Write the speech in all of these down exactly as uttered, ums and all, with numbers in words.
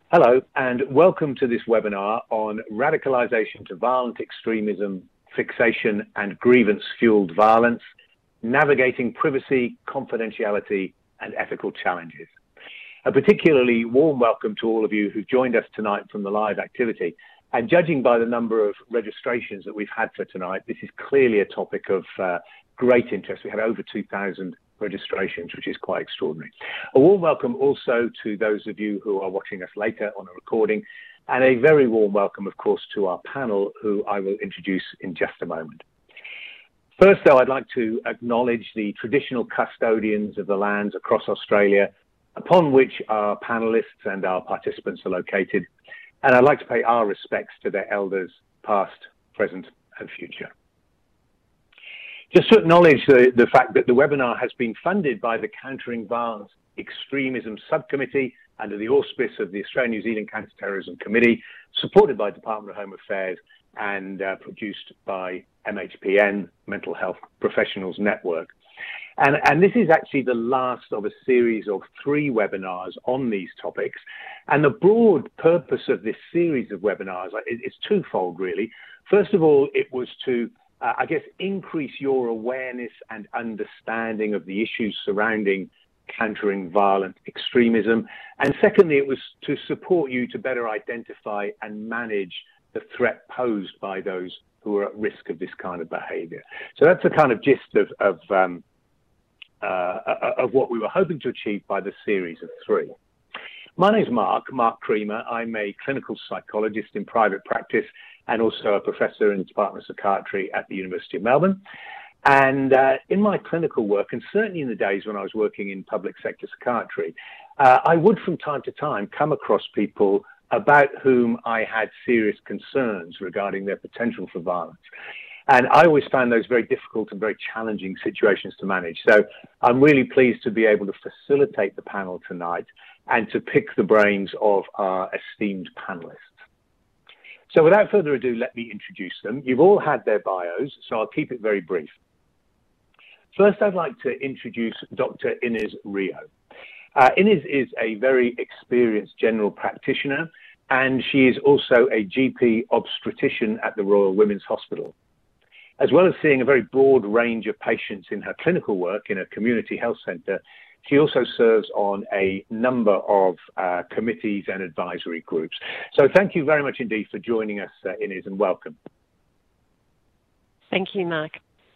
Hello, and welcome to this webinar on radicalization to violent extremism, fixation and grievance-fueled violence, navigating privacy, confidentiality, and ethical challenges. A particularly warm welcome to all of you who've joined us tonight from the live activity. And judging by the number of registrations that we've had for tonight, this is clearly a topic of uh, great interest. We had over two thousand registrations, which is quite extraordinary. A warm welcome also to those of you who are watching us later on a recording, and a very warm welcome, of course, to our panel, who I will introduce in just a moment. First, though, I'd like to acknowledge the traditional custodians of the lands across Australia upon which our panelists and our participants are located, and I'd like to pay our respects to their elders, past, present, and future. Just to acknowledge the, the fact that the webinar has been funded by the Countering Violence Extremism Subcommittee under the auspice of the Australian-New Zealand Counter-Terrorism Committee, supported by Department of Home Affairs, and uh, produced by M H P N, Mental Health Professionals Network. And, and this is actually the last of a series of three webinars on these topics. And the broad purpose of this series of webinars is twofold, really. First of all, it was to Uh, I guess, increase your awareness and understanding of the issues surrounding countering violent extremism. And secondly, it was to support you to better identify and manage the threat posed by those who are at risk of this kind of behavior. So that's the kind of gist of, of, um, uh, of what we were hoping to achieve by the series of three. My name's Mark, Mark Creamer. I'm a clinical psychologist in private practice and also a professor in the Department of Psychiatry at the University of Melbourne. And uh, in my clinical work, and certainly in the days when I was working in public sector psychiatry, uh, I would from time to time come across people about whom I had serious concerns regarding their potential for violence. And I always found those very difficult and very challenging situations to manage. So I'm really pleased to be able to facilitate the panel tonight and to pick the brains of our esteemed panelists. So without further ado, let me introduce them. You've all had their bios, so I'll keep it very brief. First, I'd like to introduce Doctor Inez Rio. Uh, Inez is a very experienced general practitioner, and she is also a G P obstetrician at the Royal Women's Hospital. As well as seeing a very broad range of patients in her clinical work in a community health centre, she also serves on a number of uh, committees and advisory groups. So thank you very much indeed for joining us, uh, Inez, and welcome. Thank you, Mark.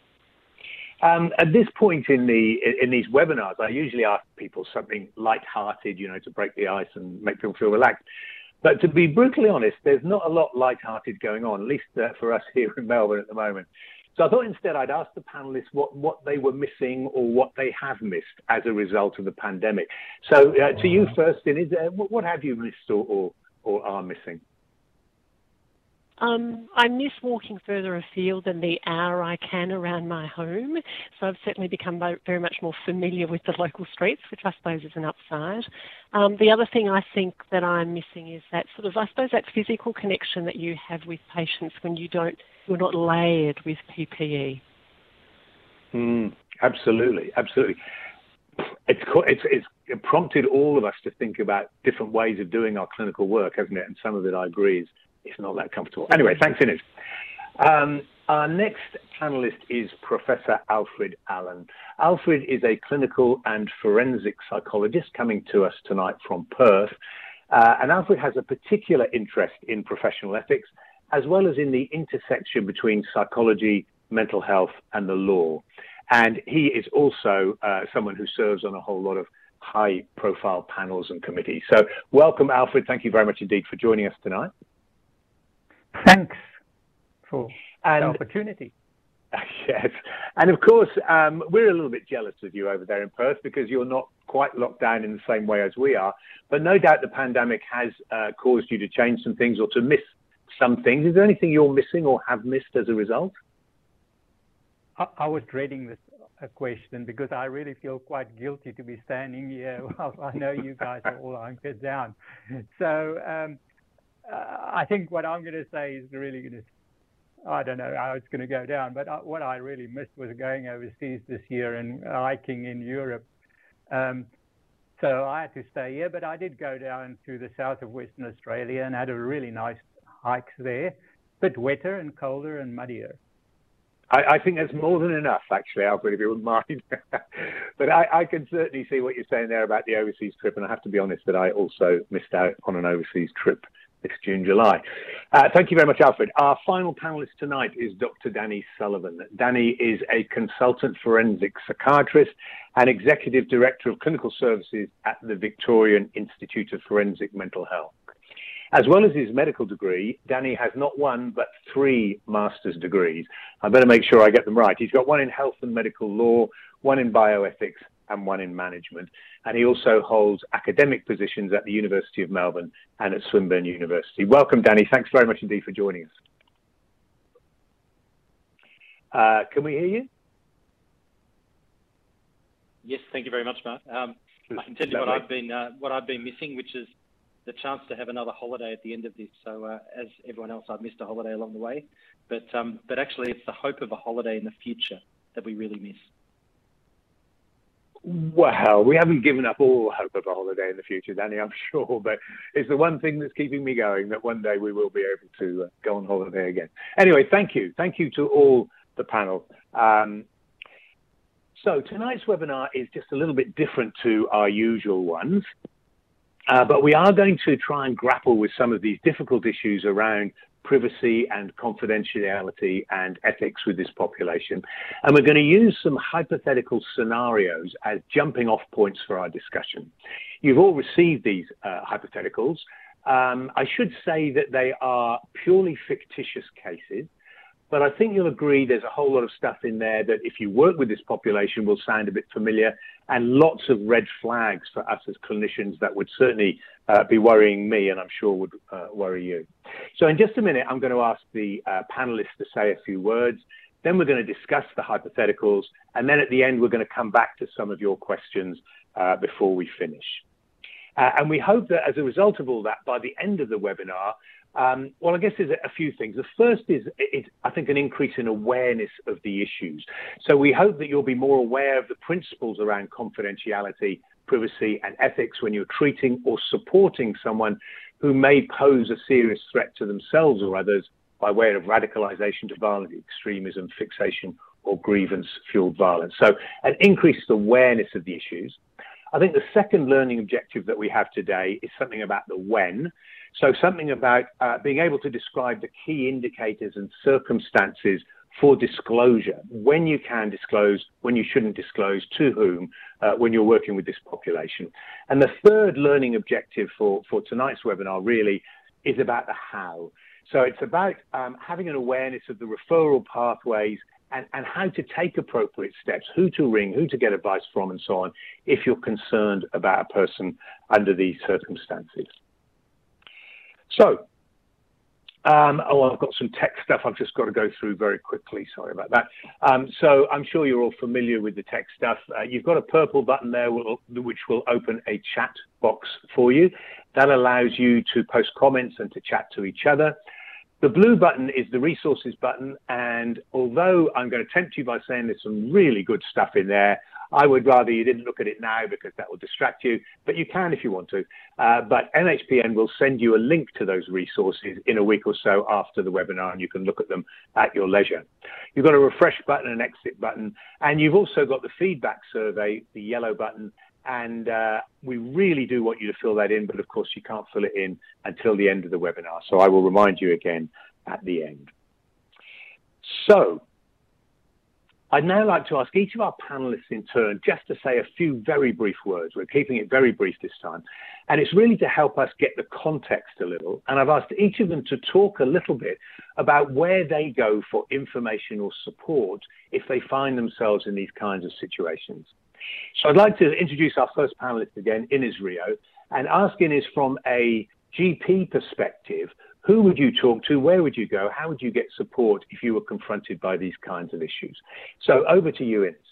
Um, at this point in the in these webinars, I usually ask people something light-hearted, you know, to break the ice and make people feel relaxed. But to be brutally honest, there's not a lot light-hearted going on, at least uh, for us here in Melbourne at the moment. So I thought instead I'd ask the panelists what, what they were missing or what they have missed as a result of the pandemic. So uh, to you first, Inez, uh, what, what have you missed or, or, or are missing? Um, I miss walking further afield than the hour I can around my home. So I've certainly become very much more familiar with the local streets, which I suppose is an upside. Um, the other thing I think that I'm missing is that sort of, I suppose, that physical connection that you have with patients when you don't, you're not layered with P P E. Mm, absolutely, absolutely. It's, it's, it's prompted all of us to think about different ways of doing our clinical work, hasn't it? And some of it, I agree, is it's not that comfortable. Anyway, thanks, Inez. Um, our next panelist is Professor Alfred Allen. Alfred is a clinical and forensic psychologist coming to us tonight from Perth. Uh, and Alfred has a particular interest in professional ethics, as well as in the intersection between psychology, mental health, and the law. And he is also uh, someone who serves on a whole lot of high-profile panels and committees. So welcome, Alfred. Thank you very much indeed for joining us tonight. Thanks for and, the opportunity. Yes. And of course, um, we're a little bit jealous of you over there in Perth because you're not quite locked down in the same way as we are. But no doubt the pandemic has uh, caused you to change some things or to miss some things. Is there anything you're missing or have missed as a result? I, I was dreading this uh, question because I really feel quite guilty to be standing here while I know you guys are all hunkered down. So um, uh, I think what I'm going to say is really going to, I don't know how it's going to go down, but I, what I really missed was going overseas this year and hiking in Europe. Um, So I had to stay here, but I did go down to the south of Western Australia and had a really nice hike there. A bit wetter and colder and muddier. I, I think that's more than enough, actually, Alfred, if you wouldn't mind. But I, I can certainly see what you're saying there about the overseas trip, and I have to be honest that I also missed out on an overseas trip this June, July. Uh, thank you very much, Alfred. Our final panelist tonight is Doctor Danny Sullivan. Danny is a consultant forensic psychiatrist and executive director of clinical services at the Victorian Institute of Forensic Mental Health. As well as his medical degree, Danny has not one, but three master's degrees. I better make sure I get them right. He's got one in health and medical law, one in bioethics, and one in management. And he also holds academic positions at the University of Melbourne and at Swinburne University. Welcome, Danny. Thanks very much indeed for joining us. Uh, can we hear you? Yes, thank you very much, Mark. Um, I can tell you what I've been uh, what I've been missing, which is the chance to have another holiday at the end of this. So uh, as everyone else, I've missed a holiday along the way. But, um, but actually, it's the hope of a holiday in the future that we really miss. Well, we haven't given up all hope of a holiday in the future, Danny, I'm sure, but it's the one thing that's keeping me going, that one day we will be able to uh, go on holiday again. Anyway, thank you. Thank you to all the panel. Um, so tonight's webinar is just a little bit different to our usual ones, uh, but we are going to try and grapple with some of these difficult issues around privacy and confidentiality and ethics with this population. And we're going to use some hypothetical scenarios as jumping off points for our discussion. You've all received these uh, hypotheticals. Um, I should say that they are purely fictitious cases, but I think you'll agree there's a whole lot of stuff in there that if you work with this population will sound a bit familiar, and lots of red flags for us as clinicians that would certainly uh, be worrying me, and I'm sure would uh, worry you. So in just a minute, I'm going to ask the uh, panelists to say a few words. Then we're going to discuss the hypotheticals. And then at the end, we're going to come back to some of your questions uh, before we finish. Uh, and we hope that as a result of all that, by the end of the webinar, Um, well, I guess there's a few things. The first is, is, I think, an increase in awareness of the issues. So we hope that you'll be more aware of the principles around confidentiality, privacy, and ethics when you're treating or supporting someone who may pose a serious threat to themselves or others by way of radicalization to violent extremism, fixation, or grievance-fueled violence. So an increased awareness of the issues. I think the second learning objective that we have today is something about the when. So something about uh, being able to describe the key indicators and circumstances for disclosure, when you can disclose, when you shouldn't disclose, to whom, uh, when you're working with this population. And the third learning objective for, for tonight's webinar really is about the how. So it's about um, having an awareness of the referral pathways and, and how to take appropriate steps, who to ring, who to get advice from, and so on, if you're concerned about a person under these circumstances. So, um, oh, I've got some tech stuff I've just got to go through very quickly. Sorry about that. Um, so I'm sure you're all familiar with the tech stuff. Uh, you've got a purple button there will, which will open a chat box for you. That allows you to post comments and to chat to each other. The blue button is the resources button. And although I'm going to tempt you by saying there's some really good stuff in there, I would rather you didn't look at it now because that will distract you, but you can if you want to. Uh, but N H P N will send you a link to those resources in a week or so after the webinar, and you can look at them at your leisure. You've got a refresh button, an exit button, and you've also got the feedback survey, the yellow button, and uh, we really do want you to fill that in, but of course you can't fill it in until the end of the webinar. So I will remind you again at the end. So, I'd now like to ask each of our panelists in turn just to say a few very brief words. We're keeping it very brief this time. And it's really to help us get the context a little. And I've asked each of them to talk a little bit about where they go for information or support if they find themselves in these kinds of situations. So I'd like to introduce our first panelist again, Ines Rio, and ask Ines from a G P perspective, who would you talk to? Where would you go? How would you get support if you were confronted by these kinds of issues? So over to you, Ines.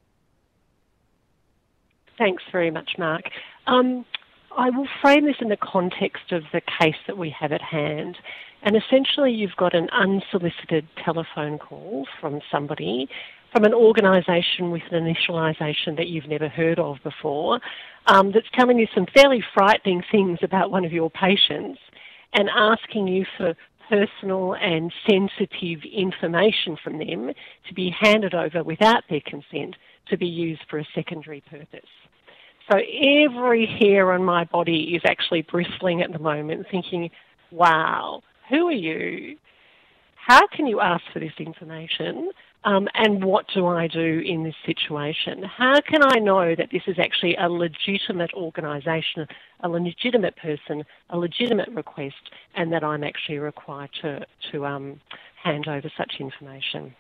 Thanks very much, Mark. Um, I will frame this in the context of the case that we have at hand. And essentially, you've got an unsolicited telephone call from somebody from an organisation with an initialisation that you've never heard of before, um, that's telling you some fairly frightening things about one of your patients and asking you for personal and sensitive information from them to be handed over without their consent to be used for a secondary purpose. So every hair on my body is actually bristling at the moment, thinking, wow, who are you? How can you ask for this information? Um, and what do I do in this situation? How can I know that this is actually a legitimate organisation, a legitimate person, a legitimate request, and that I'm actually required to, to um, hand over such information?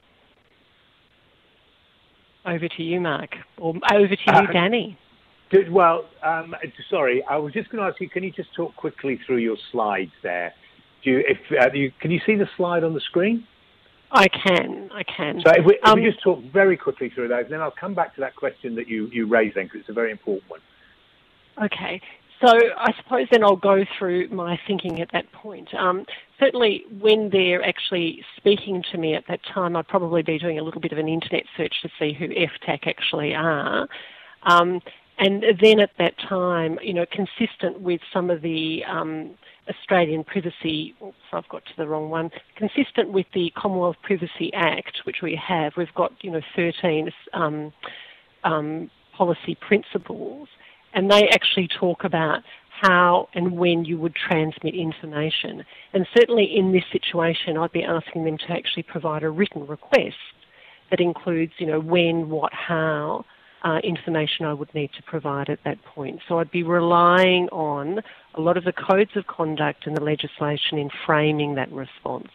Over to you, Mark, or over to you, uh, Danny. Well, um, sorry, I was just going to ask you, can you just talk quickly through your slides there? Do you, if, uh, you, can you see the slide on the screen? I can, I can. So if we, if um, we just talk very quickly through those, then I'll come back to that question that you, you raised then, because it's a very important one. Okay. So I suppose then I'll go through my thinking at that point. Um, certainly when they're actually speaking to me at that time, I'd probably be doing a little bit of an internet search to see who F T A C actually are. Um, and then at that time, you know, consistent with some of the um, Australian Privacy, oops, I've got to the wrong one, consistent with the Commonwealth Privacy Act, which we have, we've got, you know, thirteen um, um, policy principles, and they actually talk about how and when you would transmit information. And certainly in this situation, I'd be asking them to actually provide a written request that includes, you know, when, what, how, uh, information I would need to provide at that point. So I'd be relying on a lot of the codes of conduct and the legislation in framing that response.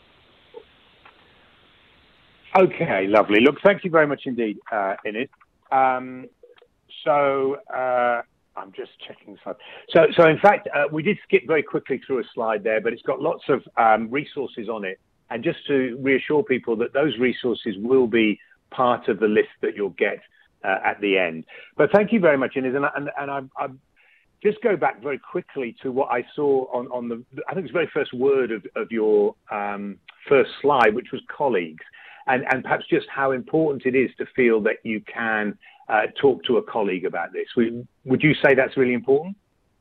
Okay, lovely. Look, thank you very much indeed, uh, Enid. Um, so uh, I'm just checking the slide. So, so in fact, uh, we did skip very quickly through a slide there, but it's got lots of um, resources on it. And just to reassure people that those resources will be part of the list that you'll get uh, at the end. But thank you very much, Enid. And, and, and I, I just go back very quickly to what I saw on, on the, I think it was the very first word of, of your um, first slide, which was colleagues. And, and perhaps just how important it is to feel that you can uh, talk to a colleague about this. Would, would you say that's really important?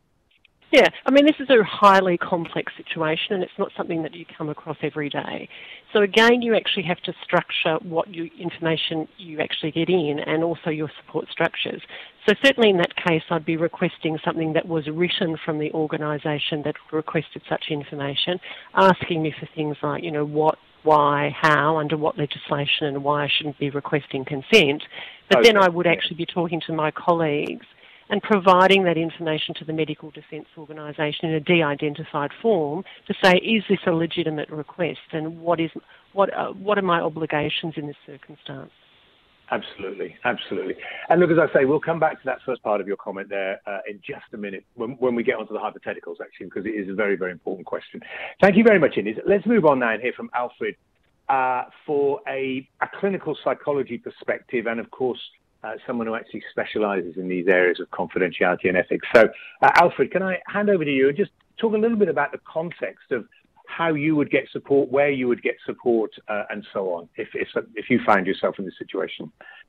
Yeah, I mean, this is a highly complex situation and it's not something that you come across every day. So again, you actually have to structure what you, information you actually get in and also your support structures. So certainly in that case, I'd be requesting something that was written from the organisation that requested such information, asking me for things like, you know, what, why, how, under what legislation and why I shouldn't be requesting consent. But Okay. then I would actually be talking to my colleagues and providing that information to the Medical Defence Organisation in a de-identified form to say, is this a legitimate request and what is what uh, what are my obligations in this circumstance? Absolutely, absolutely. And look, as I say, we'll come back to that first part of your comment there uh, in just a minute when, when we get onto the hypotheticals, actually, because it is a very, very important question. Thank you very much, Inez. Let's move on now and hear from Alfred uh, for a, a clinical psychology perspective and, of course, Uh, someone who actually specialises in these areas of confidentiality and ethics. So, uh, Alfred, can I hand over to you and just talk a little bit about the context of how you would get support, where you would get support, uh, and so on, if, if if you find yourself in this situation.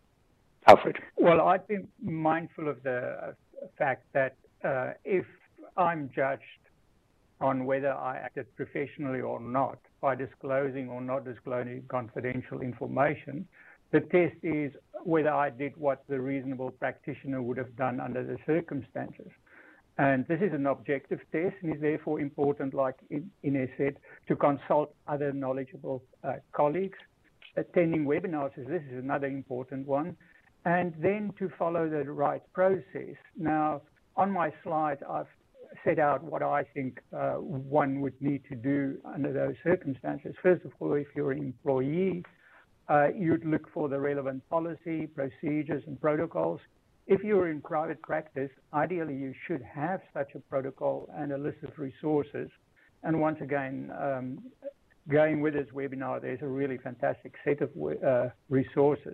Alfred. Well, I've been mindful of the fact that uh, if I'm judged on whether I acted professionally or not by disclosing or not disclosing confidential information, the test is whether I did what the reasonable practitioner would have done under the circumstances. And this is an objective test and is therefore important, like Inez said, to consult other knowledgeable uh, colleagues. Attending webinars, this is another important one. And then to follow the right process. Now, on my slide, I've set out what I think uh, one would need to do under those circumstances. First of all, if you're an employee, Uh, you'd look for the relevant policy, procedures, and protocols. If you're in private practice, ideally you should have such a protocol and a list of resources. And once again, um, going with this webinar, there's a really fantastic set of uh, resources.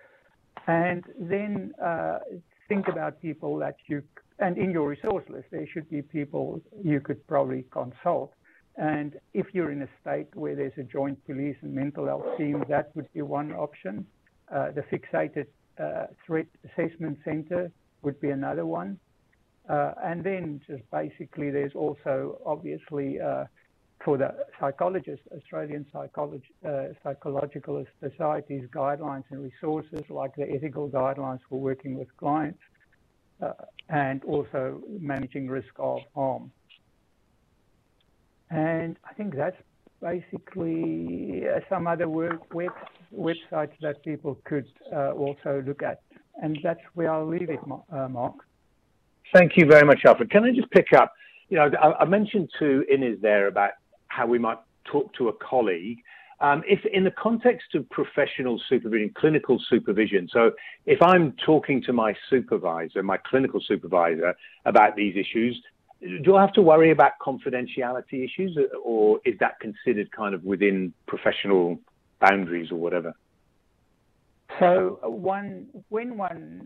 And then uh, think about people that you, and in your resource list, there should be people you could probably consult. And if you're in a state where there's a joint police and mental health team, that would be one option. Uh, the Fixated uh, Threat Assessment Centre would be another one. Uh, and then just basically there's also obviously uh, for the psychologists, Australian Psychology, uh, Psychological Society's guidelines and resources like the ethical guidelines for working with clients uh, and also managing risk of harm. And I think that's basically uh, some other work, web, websites that people could uh, also look at. And that's where I'll leave it, uh, Mark. Thank you very much, Alfred. Can I just pick up, you know, I, I mentioned to Inez there about how we might talk to a colleague. Um, if in the context of professional supervision, clinical supervision, so if I'm talking to my supervisor, my clinical supervisor about these issues, do I have to worry about confidentiality issues, or is that considered kind of within professional boundaries or whatever? So one, when one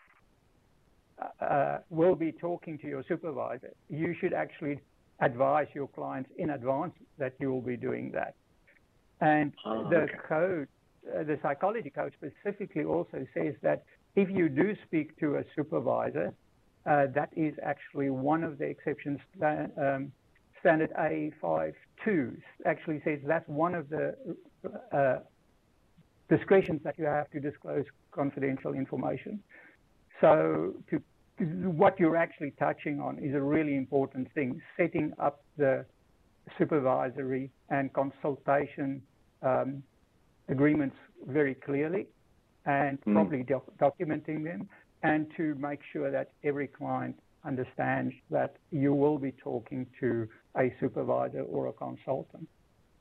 uh, will be talking to your supervisor, you should actually advise your clients in advance that you will be doing that. And oh, the okay. code, uh, the psychology code specifically also says that if you do speak to a supervisor, uh, that is actually one of the exceptions. Um, Standard A five two actually says that's one of the uh, discretions that you have to disclose confidential information. So to, to, what you're actually touching on is a really important thing, setting up the supervisory and consultation um, agreements very clearly and mm. probably doc documenting them, and to make sure that every client understands that you will be talking to a supervisor or a consultant.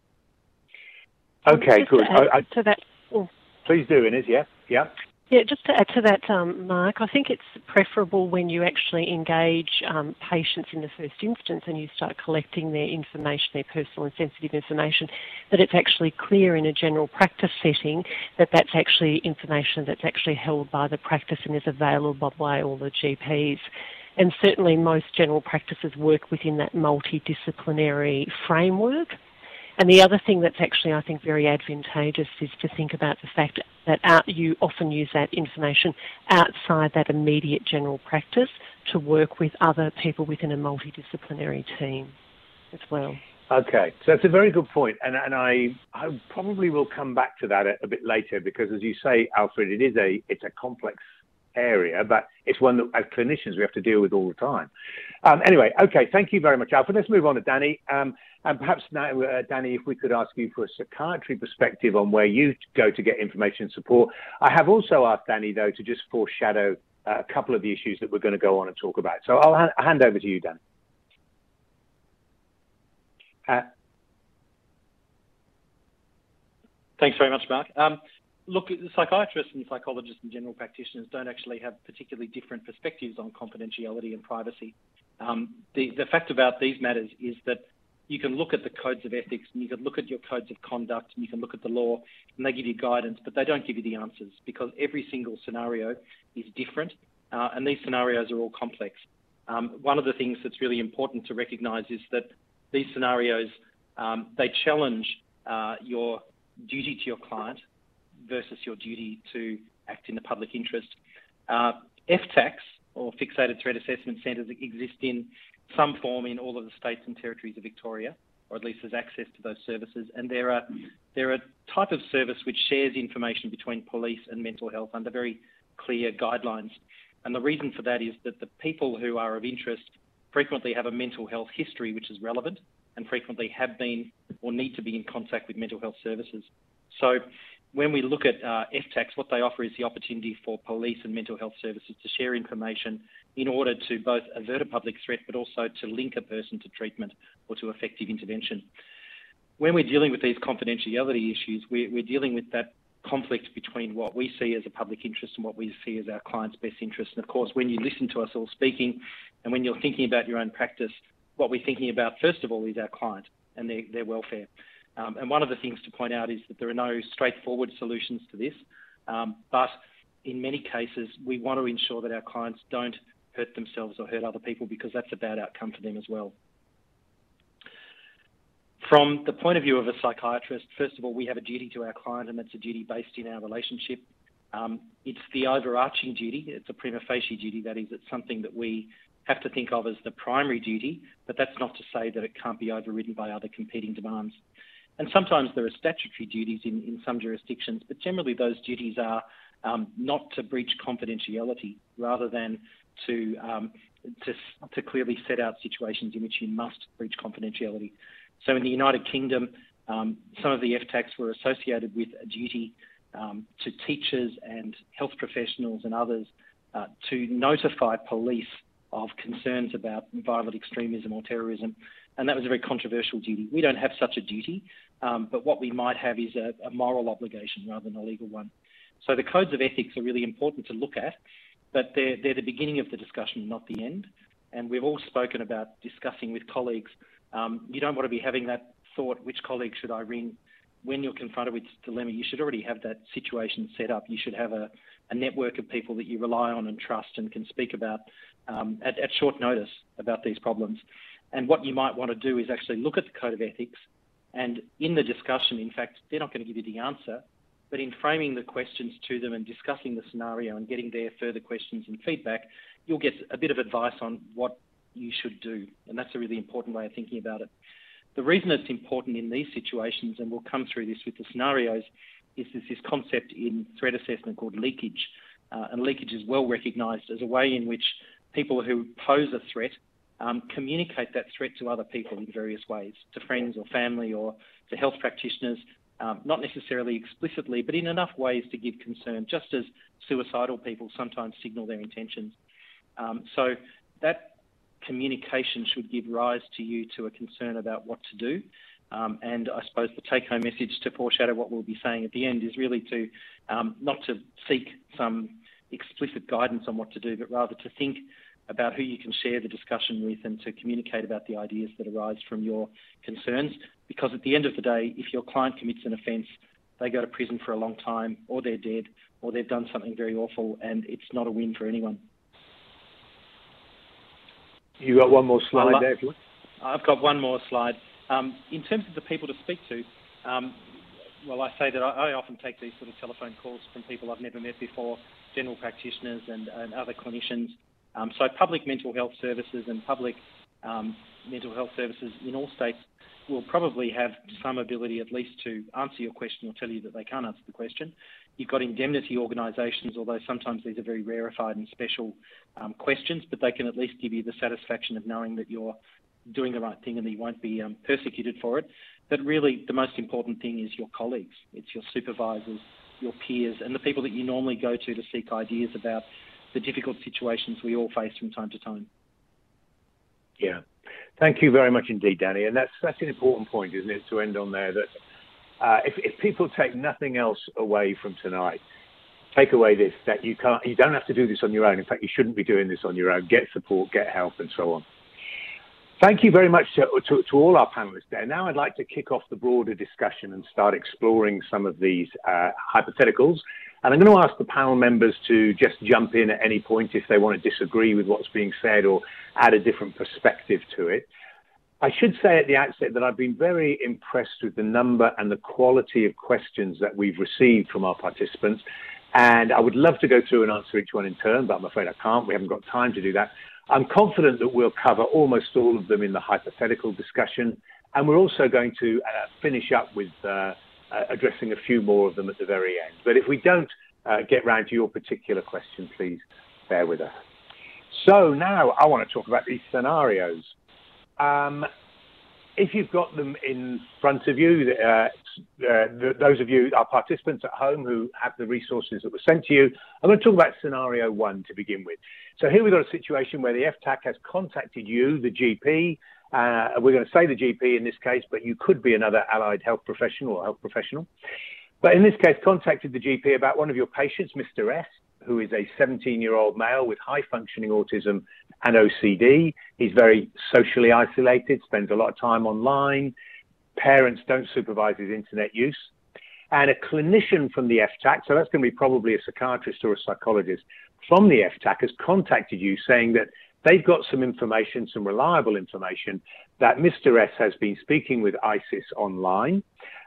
Okay, good. I, I, to that, oh. Please do, Inez, yeah, yeah. Yeah, just to add to that, um, Mark, I think it's preferable when you actually engage um, patients in the first instance and you start collecting their information, their personal and sensitive information, that it's actually clear in a general practice setting that that's actually information that's actually held by the practice and is available by all the G Ps. And certainly most general practices work within that multidisciplinary framework. And the other thing that's actually, I think, very advantageous is to think about the fact that out, you often use that information outside that immediate general practice to work with other people within a multidisciplinary team as well. Okay, so that's a very good point, and, and I, I probably will come back to that a, a bit later because, as you say, Alfred, it is a it's a complex area, but it's one that as clinicians we have to deal with all the time. Um, anyway, okay, thank you very much, Alfred. Let's move on to Danny. Um, and perhaps now, uh, Danny, if we could ask you for a psychiatry perspective on where you go to get information and support. I have also asked Danny, though, to just foreshadow uh, a couple of the issues that we're going to go on and talk about. So I'll ha hand over to you, Danny. Uh, Thanks very much, Mark. Um, Look, psychiatrists and psychologists and general practitioners don't actually have particularly different perspectives on confidentiality and privacy. Um, the, the fact about these matters is that you can look at the codes of ethics and you can look at your codes of conduct and you can look at the law and they give you guidance, but they don't give you the answers because every single scenario is different uh, and these scenarios are all complex. Um, one of the things that's really important to recognise is that these scenarios, um, they challenge uh, your duty to your client versus your duty to act in the public interest. Uh, F TACs, or Fixated Threat Assessment Centres, exist in some form in all of the states and territories of Victoria, or at least there's access to those services. And they're a, they're a type of service which shares information between police and mental health under very clear guidelines. And the reason for that is that the people who are of interest frequently have a mental health history which is relevant and frequently have been or need to be in contact with mental health services. So when we look at uh, F TACs, what they offer is the opportunity for police and mental health services to share information in order to both avert a public threat, but also to link a person to treatment or to effective intervention. When we're dealing with these confidentiality issues, we're, we're dealing with that conflict between what we see as a public interest and what we see as our client's best interest. And of course, when you listen to us all speaking and when you're thinking about your own practice, what we're thinking about, first of all, is our client and their, their welfare. Um, and one of the things to point out is that there are no straightforward solutions to this, um, but in many cases, we want to ensure that our clients don't hurt themselves or hurt other people because that's a bad outcome for them as well. From the point of view of a psychiatrist, first of all, we have a duty to our client, and that's a duty based in our relationship. Um, it's the overarching duty. It's a prima facie duty. That is, it's something that we have to think of as the primary duty, but that's not to say that it can't be overridden by other competing demands. And sometimes there are statutory duties in, in some jurisdictions, but generally those duties are um, not to breach confidentiality rather than to, um, to, to clearly set out situations in which you must breach confidentiality. So in the United Kingdom, um, some of the F TACs were associated with a duty um, to teachers and health professionals and others uh, to notify police of concerns about violent extremism or terrorism. And that was a very controversial duty. We don't have such a duty, um, but what we might have is a, a moral obligation rather than a legal one. So the codes of ethics are really important to look at, but they're, they're the beginning of the discussion, not the end. And we've all spoken about discussing with colleagues. Um, you don't want to be having that thought, which colleague should I ring? When you're confronted with this dilemma, you should already have that situation set up. You should have a, a network of people that you rely on and trust and can speak about um, at, at short notice about these problems. And what you might want to do is actually look at the code of ethics, and in the discussion, in fact, they're not going to give you the answer, but in framing the questions to them and discussing the scenario and getting their further questions and feedback, you'll get a bit of advice on what you should do. And that's a really important way of thinking about it. The reason it's important in these situations, and we'll come through this with the scenarios, is there's this concept in threat assessment called leakage. Uh, and leakage is well recognised as a way in which people who pose a threat um, communicate that threat to other people in various ways, to friends or family or to health practitioners, um, not necessarily explicitly, but in enough ways to give concern, just as suicidal people sometimes signal their intentions. Um, so that communication should give rise to you to a concern about what to do. Um, and I suppose the take-home message, to foreshadow what we'll be saying at the end, is really to um, not to seek some explicit guidance on what to do, but rather to think about who you can share the discussion with and to communicate about the ideas that arise from your concerns. Because at the end of the day, if your client commits an offence, they go to prison for a long time, or they're dead, or they've done something very awful, and it's not a win for anyone. You got one more slide like, there, if you want. I've got one more slide. Um, in terms of the people to speak to, um, well, I say that I, I often take these sort of telephone calls from people I've never met before, general practitioners and, and other clinicians. Um, so public mental health services and public um, mental health services in all states will probably have some ability at least to answer your question or tell you that they can't answer the question. You've got indemnity organisations, although sometimes these are very rarefied and special um, questions, but they can at least give you the satisfaction of knowing that you're doing the right thing and that you won't be um, persecuted for it. But really, the most important thing is your colleagues. It's your supervisors, your peers, and the people that you normally go to to seek ideas about the difficult situations we all face from time to time. Yeah. Thank you very much indeed, Danny. And that's, that's an important point, isn't it, to end on there, that uh, if, if people take nothing else away from tonight, take away this, that you can't, you don't have to do this on your own. In fact, you shouldn't be doing this on your own. Get support, get help, and so on. Thank you very much to, to, to all our panelists there. Now I'd like to kick off the broader discussion and start exploring some of these uh, hypotheticals. And I'm going to ask the panel members to just jump in at any point if they want to disagree with what's being said or add a different perspective to it. I should say at the outset that I've been very impressed with the number and the quality of questions that we've received from our participants. And I would love to go through and answer each one in turn, but I'm afraid I can't. We haven't got time to do that. I'm confident that we'll cover almost all of them in the hypothetical discussion. And we're also going to uh, finish up with uh, uh, addressing a few more of them at the very end. But if we don't uh, get round to your particular question, please bear with us. So now I want to talk about these scenarios. Um, if you've got them in front of you, uh, uh, the, those of you, our participants at home who have the resources that were sent to you, I'm going to talk about scenario one to begin with. So here we've got a situation where the F TAC has contacted you, the G P. Uh, we're going to say the G P in this case, but you could be another allied health professional or health professional. But in this case, contacted the G P about one of your patients, Mister S, who is a seventeen-year-old male with high-functioning autism and O C D. He's very socially isolated, spends a lot of time online. Parents don't supervise his internet use. And a clinician from the F TAC, so that's going to be probably a psychiatrist or a psychologist from the F TAC, has contacted you saying that they've got some information, some reliable information, that Mister S has been speaking with ISIS online.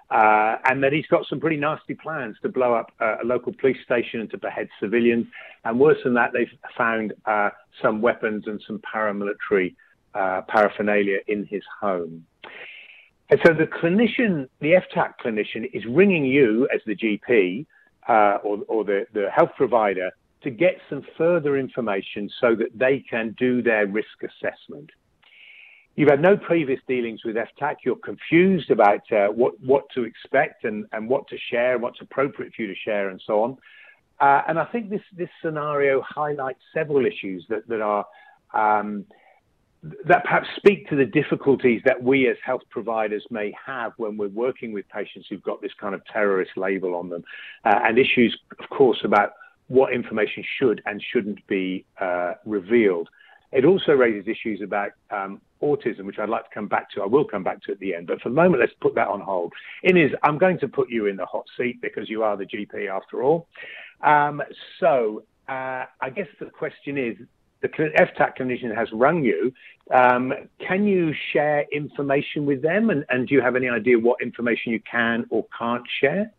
uh, and that he's got some pretty nasty plans to blow up uh, a local police station and to behead civilians. And worse than that, they've found uh, some weapons and some paramilitary uh, paraphernalia in his home. And so the clinician, the F TAC clinician, is ringing you as the G P uh, or, or the, the health provider to get some further information so that they can do their risk assessment. You've had no previous dealings with F TAC. You're confused about uh, what, what to expect and, and what to share, what's appropriate for you to share, and so on. Uh, and I think this, this scenario highlights several issues that, that are um, that perhaps speak to the difficulties that we as health providers may have when we're working with patients who've got this kind of terrorist label on them, uh, and issues, of course, about what information should and shouldn't be uh, revealed. It also raises issues about um, autism, which I'd like to come back to. I will come back to at the end, but for the moment, let's put that on hold. Inez, I'm going to put you in the hot seat because you are the G P after all. Um, so uh, I guess the question is, the F TAC clinician has rung you. Um, can you share information with them? And, and do you have any idea what information you can or can't share?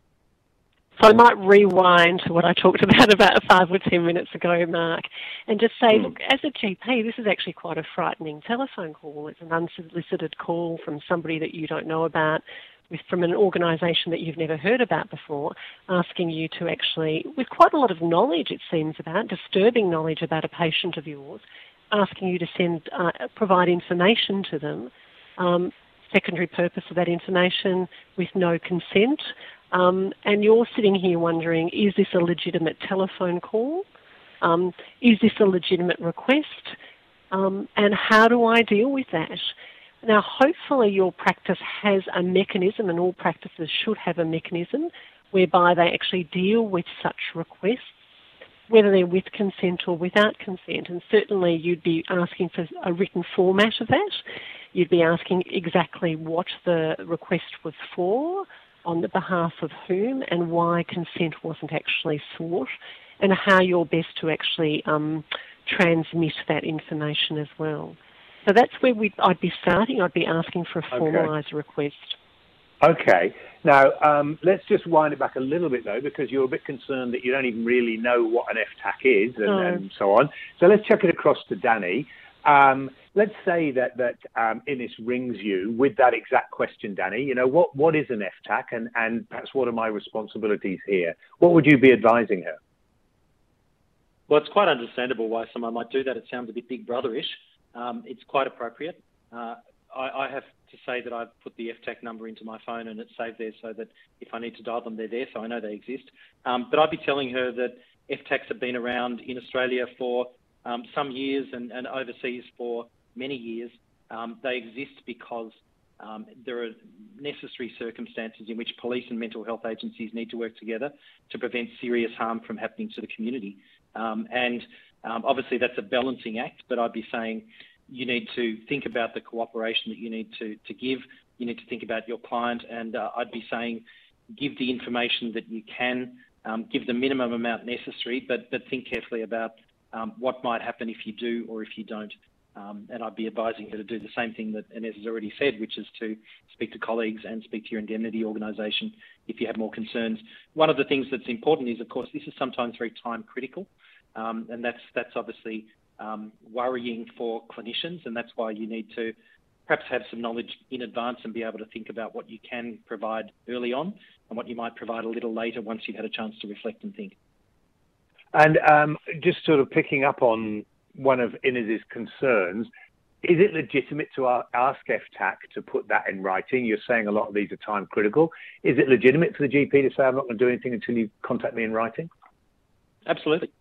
So I might rewind to what I talked about about five or ten minutes ago, Mark, and just say, mm. look, as a G P, this is actually quite a frightening telephone call. It's an unsolicited call from somebody that you don't know about, with, from an organisation that you've never heard about before, asking you to actually, with quite a lot of knowledge, it seems, about, disturbing knowledge about a patient of yours, asking you to send, uh, provide information to them, um, secondary purpose of that information with no consent. Um, and you're sitting here wondering, is this a legitimate telephone call? Um, is this a legitimate request? Um, and how do I deal with that? Now, hopefully your practice has a mechanism, and all practices should have a mechanism, whereby they actually deal with such requests, whether they're with consent or without consent. And certainly you'd be asking for a written format of that. You'd be asking exactly what the request was for, on the behalf of whom, and why consent wasn't actually sought, and how you're best to actually um, transmit that information as well. So that's where we'd, I'd be starting. I'd be asking for a formalised okay. request. Okay. Now, um, let's just wind it back a little bit, though, because you're a bit concerned that you don't even really know what an F TAC is and, no. and so on. So let's chuck it across to Danny. Um, let's say that, that um, Inez rings you with that exact question, Danny. You know, what, what is an F TAC, and, and perhaps what are my responsibilities here? What would you be advising her? Well, it's quite understandable why someone might do that. It sounds a bit Big Brother-ish. Um, it's quite appropriate. Uh, I, I have to say that I've put the F TAC number into my phone and it's saved there so that if I need to dial them, they're there, so I know they exist. Um, but I'd be telling her that F TACs have been around in Australia for um, some years and, and overseas for many years. Um, they exist because um, there are necessary circumstances in which police and mental health agencies need to work together to prevent serious harm from happening to the community. Um, and Um, obviously, that's a balancing act, but I'd be saying you need to think about the cooperation that you need to, to give. You need to think about your client, and uh, I'd be saying give the information that you can, um, give the minimum amount necessary, but, but think carefully about um, what might happen if you do or if you don't. Um, and I'd be advising her to do the same thing that Inez has already said, which is to speak to colleagues and speak to your indemnity organisation if you have more concerns. One of the things that's important is, of course, this is sometimes very time critical. Um, and that's that's obviously um, worrying for clinicians, and that's why you need to perhaps have some knowledge in advance and be able to think about what you can provide early on and what you might provide a little later once you've had a chance to reflect and think. And um, just sort of picking up on one of Inez's concerns, is it legitimate to ask F TAC to put that in writing? You're saying a lot of these are time critical. Is it legitimate for the G P to say, I'm not going to do anything until you contact me in writing? Absolutely.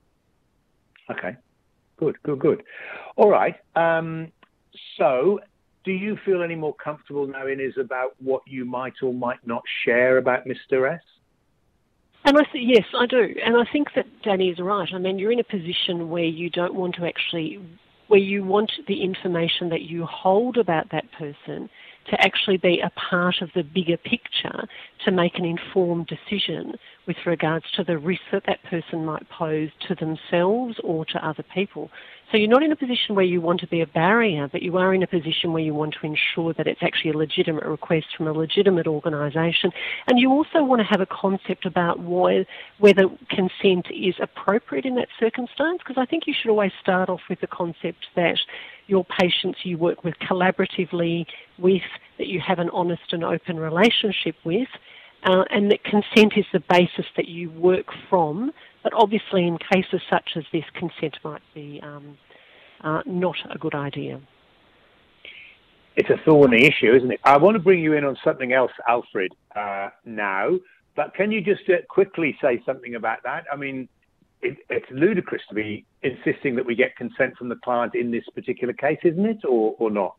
Okay, good, good, good. All right. Um, so do you feel any more comfortable now, Inez, about what you might or might not share about Mister S? And I th- yes, I do. And I think that Danny is right. I mean, you're in a position where you don't want to actually, where you want the information that you hold about that person to actually be a part of the bigger picture to make an informed decision with regards to the risk that that person might pose to themselves or to other people. So you're not in a position where you want to be a barrier, but you are in a position where you want to ensure that it's actually a legitimate request from a legitimate organisation. And you also want to have a concept about why, whether consent is appropriate in that circumstance, because I think you should always start off with the concept that your patients you work with collaboratively with, that you have an honest and open relationship with, uh, and that consent is the basis that you work from. But obviously in cases such as this, consent might be um, uh, not a good idea. It's a thorny issue, isn't it? I want to bring you in on something else, Alfred, uh, now, but can you just uh, quickly say something about that? I mean, it, it's ludicrous to be insisting that we get consent from the client in this particular case, isn't it, or, or not?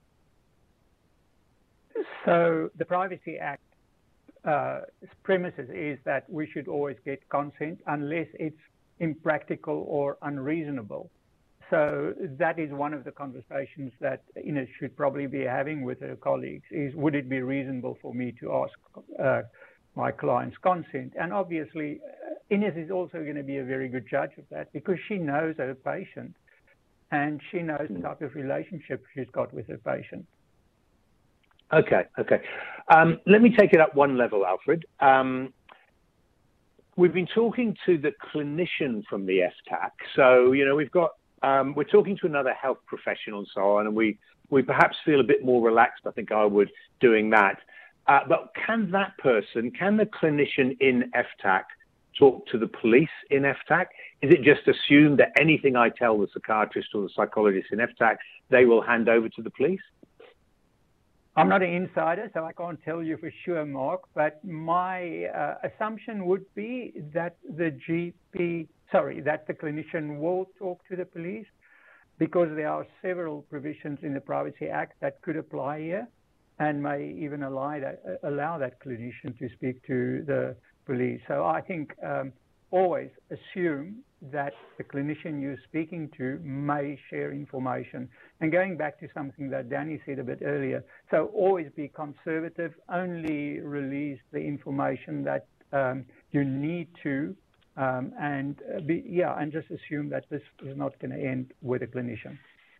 So the Privacy Act uh, premises is that we should always get consent unless it's impractical or unreasonable. So that is one of the conversations that Ines should probably be having with her colleagues is, would it be reasonable for me to ask uh, my client's consent? And obviously, Ines is also going to be a very good judge of that because she knows her patient and she knows the type of relationship she's got with her patient. Okay, okay. Um, let me take it up one level, Alfred. Um, we've been talking to the clinician from the F T A C. So, you know, we've got Um, we're talking to another health professional and so on, and we, we perhaps feel a bit more relaxed, I think I would, doing that. Uh, but can that person, can the clinician in F T A C talk to the police in F T A C? Is it just assumed that anything I tell the psychiatrist or the psychologist in F T A C, they will hand over to the police? I'm not an insider, so I can't tell you for sure, Mark, but my uh, assumption would be that the G P, sorry, that the clinician will talk to the police because there are several provisions in the Privacy Act that could apply here and may even allow that, allow that clinician to speak to the police. So I think um, always assume that the clinician you're speaking to may share information. And going back to something that Danny said a bit earlier, so always be conservative, only release the information that um, you need to, um, and be, yeah, and just assume that this is not going to end with a clinician.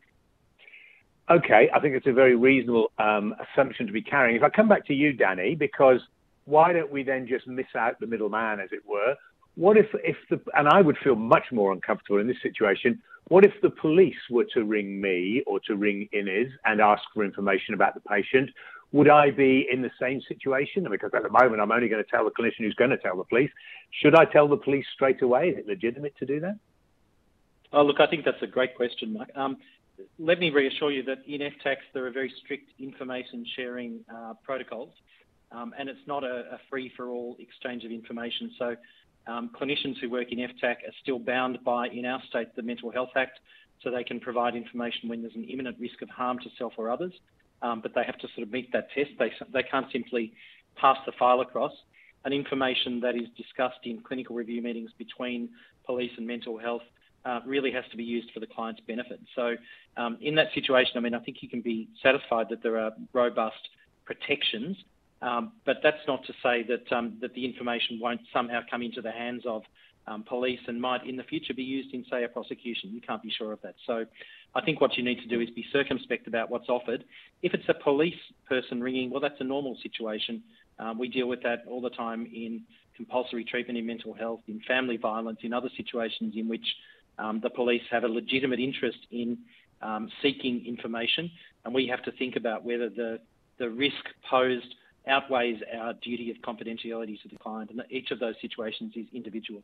Okay, I think it's a very reasonable um, assumption to be carrying. If I come back to you, Danny, because why don't we then just miss out the middleman, as it were? What if, if the, and I would feel much more uncomfortable in this situation, what if the police were to ring me or to ring Ines and ask for information about the patient? Would I be in the same situation? Because at the moment, I'm only going to tell the clinician who's going to tell the police. Should I tell the police straight away? Is it legitimate to do that? Oh, look, I think that's a great question, Mike. Um, let me reassure you that in F T A C, there are very strict information sharing uh, protocols, um, and it's not a, a free-for-all exchange of information. So Um, clinicians who work in F T A C are still bound by, in our state, the Mental Health Act, so they can provide information when there's an imminent risk of harm to self or others, um, but they have to sort of meet that test. They, they can't simply pass the file across. And information that is discussed in clinical review meetings between police and mental health uh, really has to be used for the client's benefit. So um, in that situation, I mean, I think you can be satisfied that there are robust protections. Um, but that's not to say that um, that the information won't somehow come into the hands of um, police and might in the future be used in, say, a prosecution. You can't be sure of that. So I think what you need to do is be circumspect about what's offered. If it's a police person ringing, well, that's a normal situation. Um, we deal with that all the time in compulsory treatment in mental health, in family violence, in other situations in which um, the police have a legitimate interest in um, seeking information. And we have to think about whether the, the risk posed outweighs our duty of confidentiality to the client, and each of those situations is individual.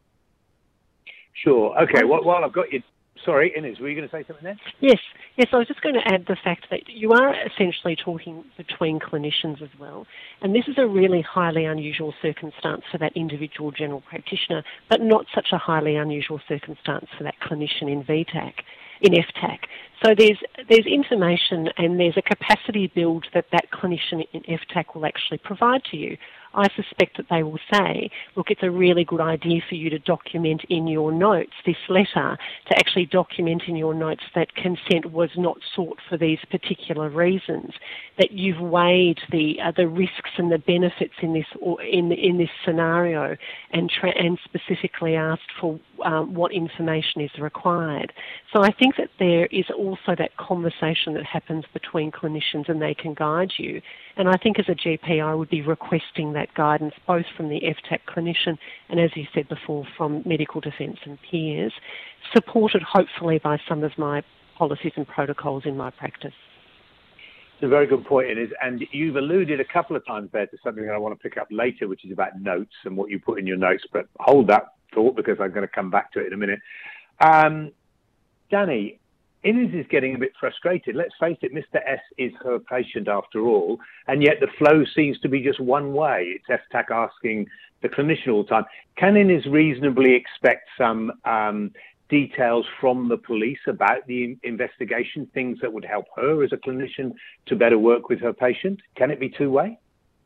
Sure. Okay. Well, while I've got you, sorry, Ines, were you going to say something there? Yes. Yes, I was just going to add the fact that you are essentially talking between clinicians as well, and this is a really highly unusual circumstance for that individual general practitioner, but not such a highly unusual circumstance for that clinician in V TAC. In F TAC. So there's there's information and there's a capacity build that that clinician in F TAC will actually provide to you. I suspect that they will say, look, it's a really good idea for you to document in your notes this letter, to actually document in your notes that consent was not sought for these particular reasons, that you've weighed the uh, the risks and the benefits in this or in in this scenario, and tra- and specifically asked for um, what information is required. So I think that there is also that conversation that happens between clinicians, and they can guide you. And I think as a G P, I would be requesting that guidance both from the F TAC clinician and, as you said before, from medical defence and peers, supported hopefully by some of my policies and protocols in my practice. It's a very good point, it is, and you've alluded a couple of times there to something that I want to pick up later, which is about notes and what you put in your notes, but hold that thought because I'm going to come back to it in a minute. Um, Danny, Inez is getting a bit frustrated. Let's face it, Mister S is her patient after all, and yet the flow seems to be just one way. It's F TAC asking the clinician all the time. Can Inez reasonably expect some um, details from the police about the investigation, things that would help her as a clinician to better work with her patient? Can it be two-way?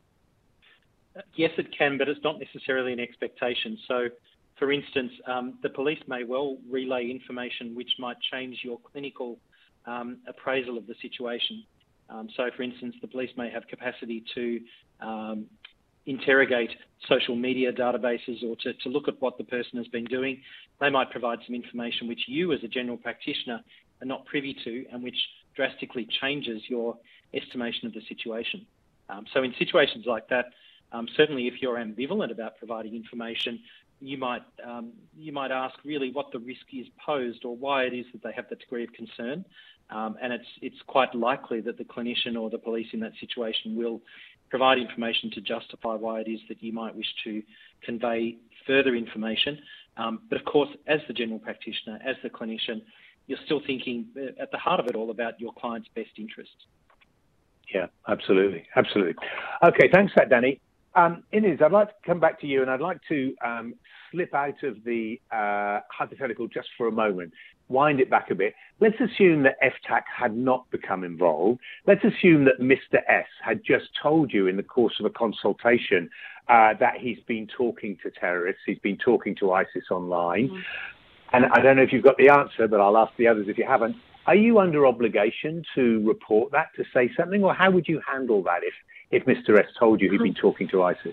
Yes, it can, but it's not necessarily an expectation. So, for instance, um, the police may well relay information which might change your clinical um, appraisal of the situation. Um, so, for instance, the police may have capacity to um, interrogate social media databases or to, to look at what the person has been doing. They might provide some information which you as a general practitioner are not privy to and which drastically changes your estimation of the situation. Um, so in situations like that, um, certainly if you're ambivalent about providing information, you might um, you might ask really what the risk is posed or why it is that they have that degree of concern. Um, and it's it's quite likely that the clinician or the police in that situation will provide information to justify why it is that you might wish to convey further information. Um, but of course, as the general practitioner, as the clinician, you're still thinking at the heart of it all about your client's best interests. Yeah, absolutely. Absolutely. Okay, thanks for that, Danny. Um, Inez, I'd like to come back to you, and I'd like to um, slip out of the uh, hypothetical just for a moment, wind it back a bit. Let's assume that F TAC had not become involved. Let's assume that Mister S had just told you in the course of a consultation uh, that he's been talking to terrorists, he's been talking to ISIS online. Mm-hmm. And I don't know if you've got the answer, but I'll ask the others if you haven't. Are you under obligation to report that, to say something, or how would you handle that if if Mister S told you he'd been talking to ISIS?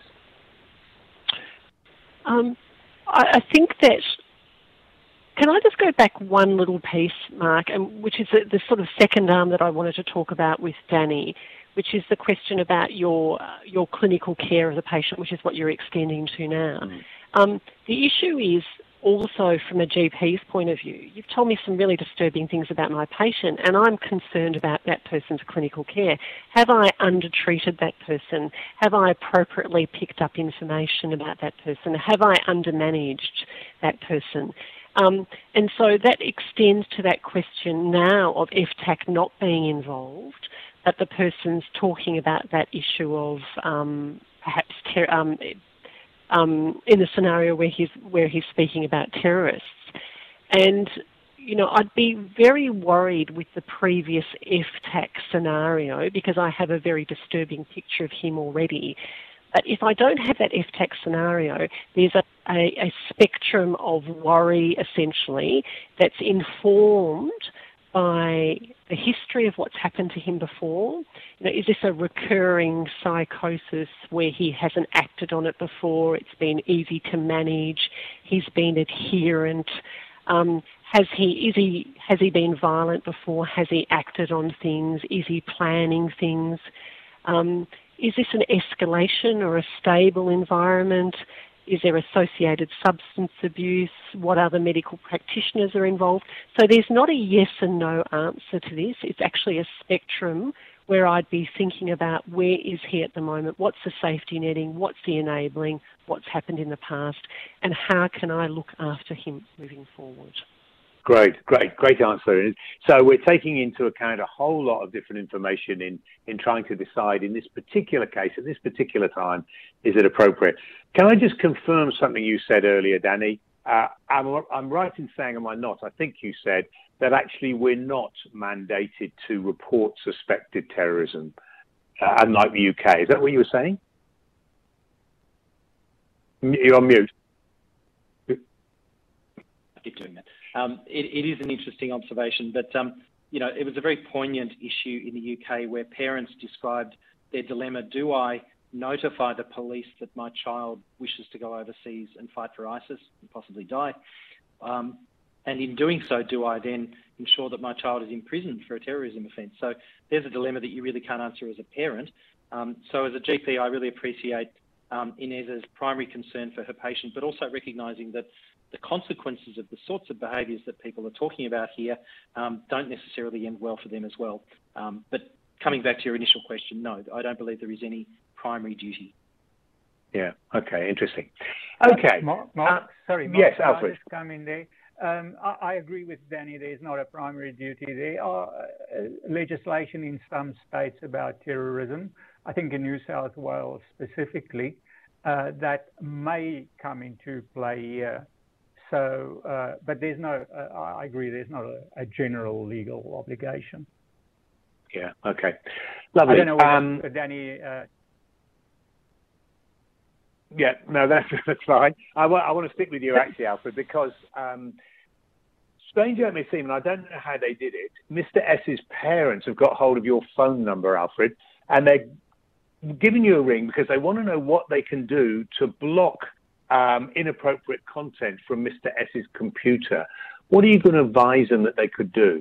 Um, I, I think that, can I just go back one little piece, Mark, and which is the, the sort of second arm that I wanted to talk about with Danny, which is the question about your uh, your clinical care of the patient, which is what you're extending to now. Mm. Um, the issue is also from a G P's point of view. You've told me some really disturbing things about my patient, and I'm concerned about that person's clinical care. Have I undertreated that person? Have I appropriately picked up information about that person? Have I undermanaged that person? Um, and so that extends to that question now of F TAC not being involved, but the person's talking about that issue of um, perhaps ter- um, Um, in the scenario where he's where he's speaking about terrorists. And, you know, I'd be very worried with the previous F TAC scenario because I have a very disturbing picture of him already. But if I don't have that F TAC scenario, there's a, a, a spectrum of worry, essentially, that's informed by the history of what's happened to him before. You know, is this a recurring psychosis where he hasn't acted on it before? It's been easy to manage. He's been adherent. Um, has he is he has he been violent before? Has he acted on things? Is he planning things? Um, is this an escalation or a stable environment? Is there associated substance abuse? What other medical practitioners are involved? So there's not a yes and no answer to this. It's actually a spectrum where I'd be thinking about where is he at the moment, what's the safety netting, what's the enabling, what's happened in the past, and how can I look after him moving forward. Great, great, great answer. So we're taking into account a whole lot of different information in, in trying to decide in this particular case, at this particular time, is it appropriate? Can I just confirm something you said earlier, Danny? Uh, I'm, I'm right in saying, am I not? I think you said that actually we're not mandated to report suspected terrorism, uh, unlike the U K. Is that what you were saying? You're on mute. I keep doing that. Um, it, it is an interesting observation, but um, you know, it was a very poignant issue in the U K where parents described their dilemma: do I notify the police that my child wishes to go overseas and fight for ISIS and possibly die? Um, and in doing so, do I then ensure that my child is imprisoned for a terrorism offence? So there's a dilemma that you really can't answer as a parent. Um, so as a G P, I really appreciate um, Inez's primary concern for her patient, but also recognising that the consequences of the sorts of behaviours that people are talking about here um, don't necessarily end well for them as well. Um, but coming back to your initial question, no, I don't believe there is any primary duty. Yeah, okay, interesting. Okay. Mark, Mark uh, sorry, Mark, yes, Alfred. I just come in there. Um, I, I agree with Danny, there's not a primary duty. There are uh, legislation in some states about terrorism, I think in New South Wales specifically, uh, that may come into play here. So, uh, but there's no, uh, I agree, there's not a, a general legal obligation. Yeah, okay. Lovely. I don't know whether, um, Danny... Uh, Yeah, no, that's that's fine. I, w- I want to stick with you, actually, Alfred, because um, strange as it may seem, and I don't know how they did it, Mister S's parents have got hold of your phone number, Alfred, and they're giving you a ring because they want to know what they can do to block um, inappropriate content from Mister S's computer. What are you going to advise them that they could do?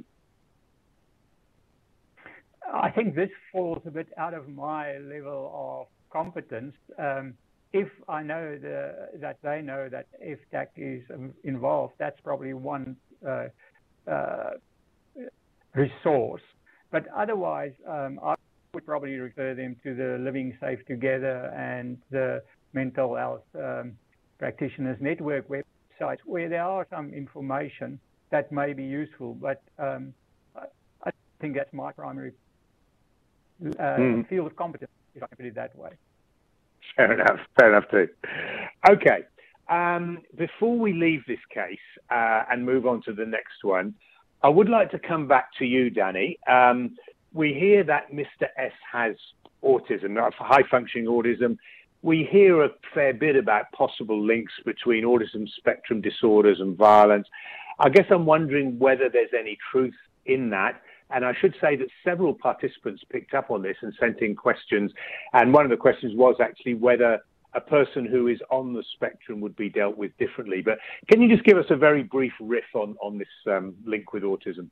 I think this falls a bit out of my level of competence. Um, If I know the, that they know that F T A C is involved, that's probably one uh, uh, resource. But otherwise, um, I would probably refer them to the Living Safe Together and the Mental Health um, Practitioners Network websites, where there are some information that may be useful. But um, I, I think that's my primary uh, mm. field of competence, if I can put it that way. Fair enough. Fair enough too. Okay. Um, before we leave this case uh, and move on to the next one, I would like to come back to you, Danny. Um, we hear that Mister S has autism, high-functioning autism. We hear a fair bit about possible links between autism spectrum disorders and violence. I guess I'm wondering whether there's any truth in that. And I should say that several participants picked up on this and sent in questions. And one of the questions was actually whether a person who is on the spectrum would be dealt with differently. But can you just give us a very brief riff on, on this um, link with autism?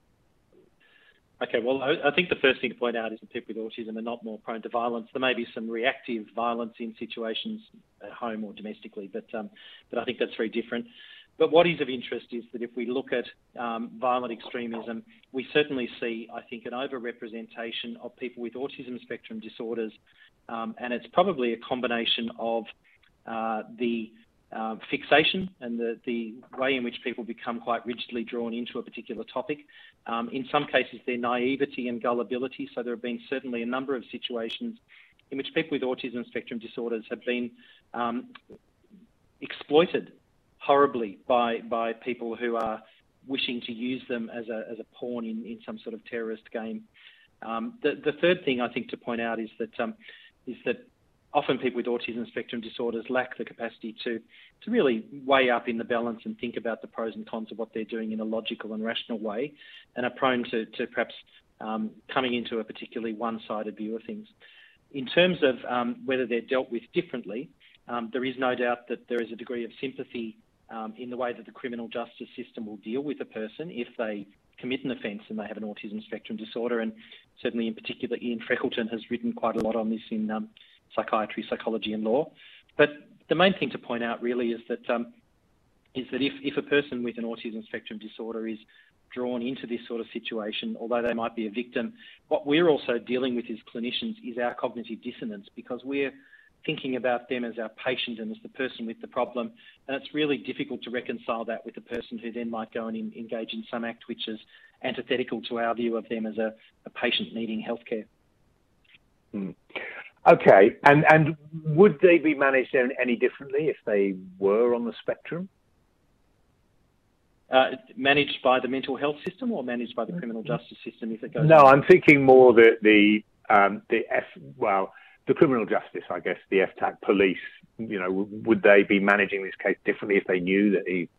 Okay, well, I, I think the first thing to point out is that people with autism are not more prone to violence. There may be some reactive violence in situations at home or domestically, but um, but I think that's very different. But what is of interest is that if we look at um, violent extremism, we certainly see, I think, an overrepresentation of people with autism spectrum disorders, um, and it's probably a combination of uh, the uh, fixation and the, the way in which people become quite rigidly drawn into a particular topic. Um, in some cases, their naivety and gullibility. So there have been certainly a number of situations in which people with autism spectrum disorders have been um, exploited horribly by by people who are wishing to use them as a as a pawn in, in some sort of terrorist game. Um, the the third thing I think to point out is that um, is that often people with autism spectrum disorders lack the capacity to to really weigh up in the balance and think about the pros and cons of what they're doing in a logical and rational way, and are prone to to perhaps um, coming into a particularly one-sided view of things. In terms of um, whether they're dealt with differently, um, there is no doubt that there is a degree of sympathy Um, in the way that the criminal justice system will deal with a person if they commit an offence and they have an autism spectrum disorder. And certainly in particular, Ian Freckleton has written quite a lot on this in um, psychiatry, psychology and law. But the main thing to point out really is that um, is that if, if a person with an autism spectrum disorder is drawn into this sort of situation, although they might be a victim, what we're also dealing with as clinicians is our cognitive dissonance, because we're thinking about them as our patient and as the person with the problem. And it's really difficult to reconcile that with a person who then might go and in, engage in some act which is antithetical to our view of them as a, a patient needing healthcare. Hmm. Okay. And, and would they be managed any differently if they were on the spectrum? Uh, managed by the mental health system or managed by the criminal justice system if it goes No, on? I'm thinking more that the, um, the F, well, the criminal justice, I guess, the F T A C police you know, would they be managing this case differently if they knew that he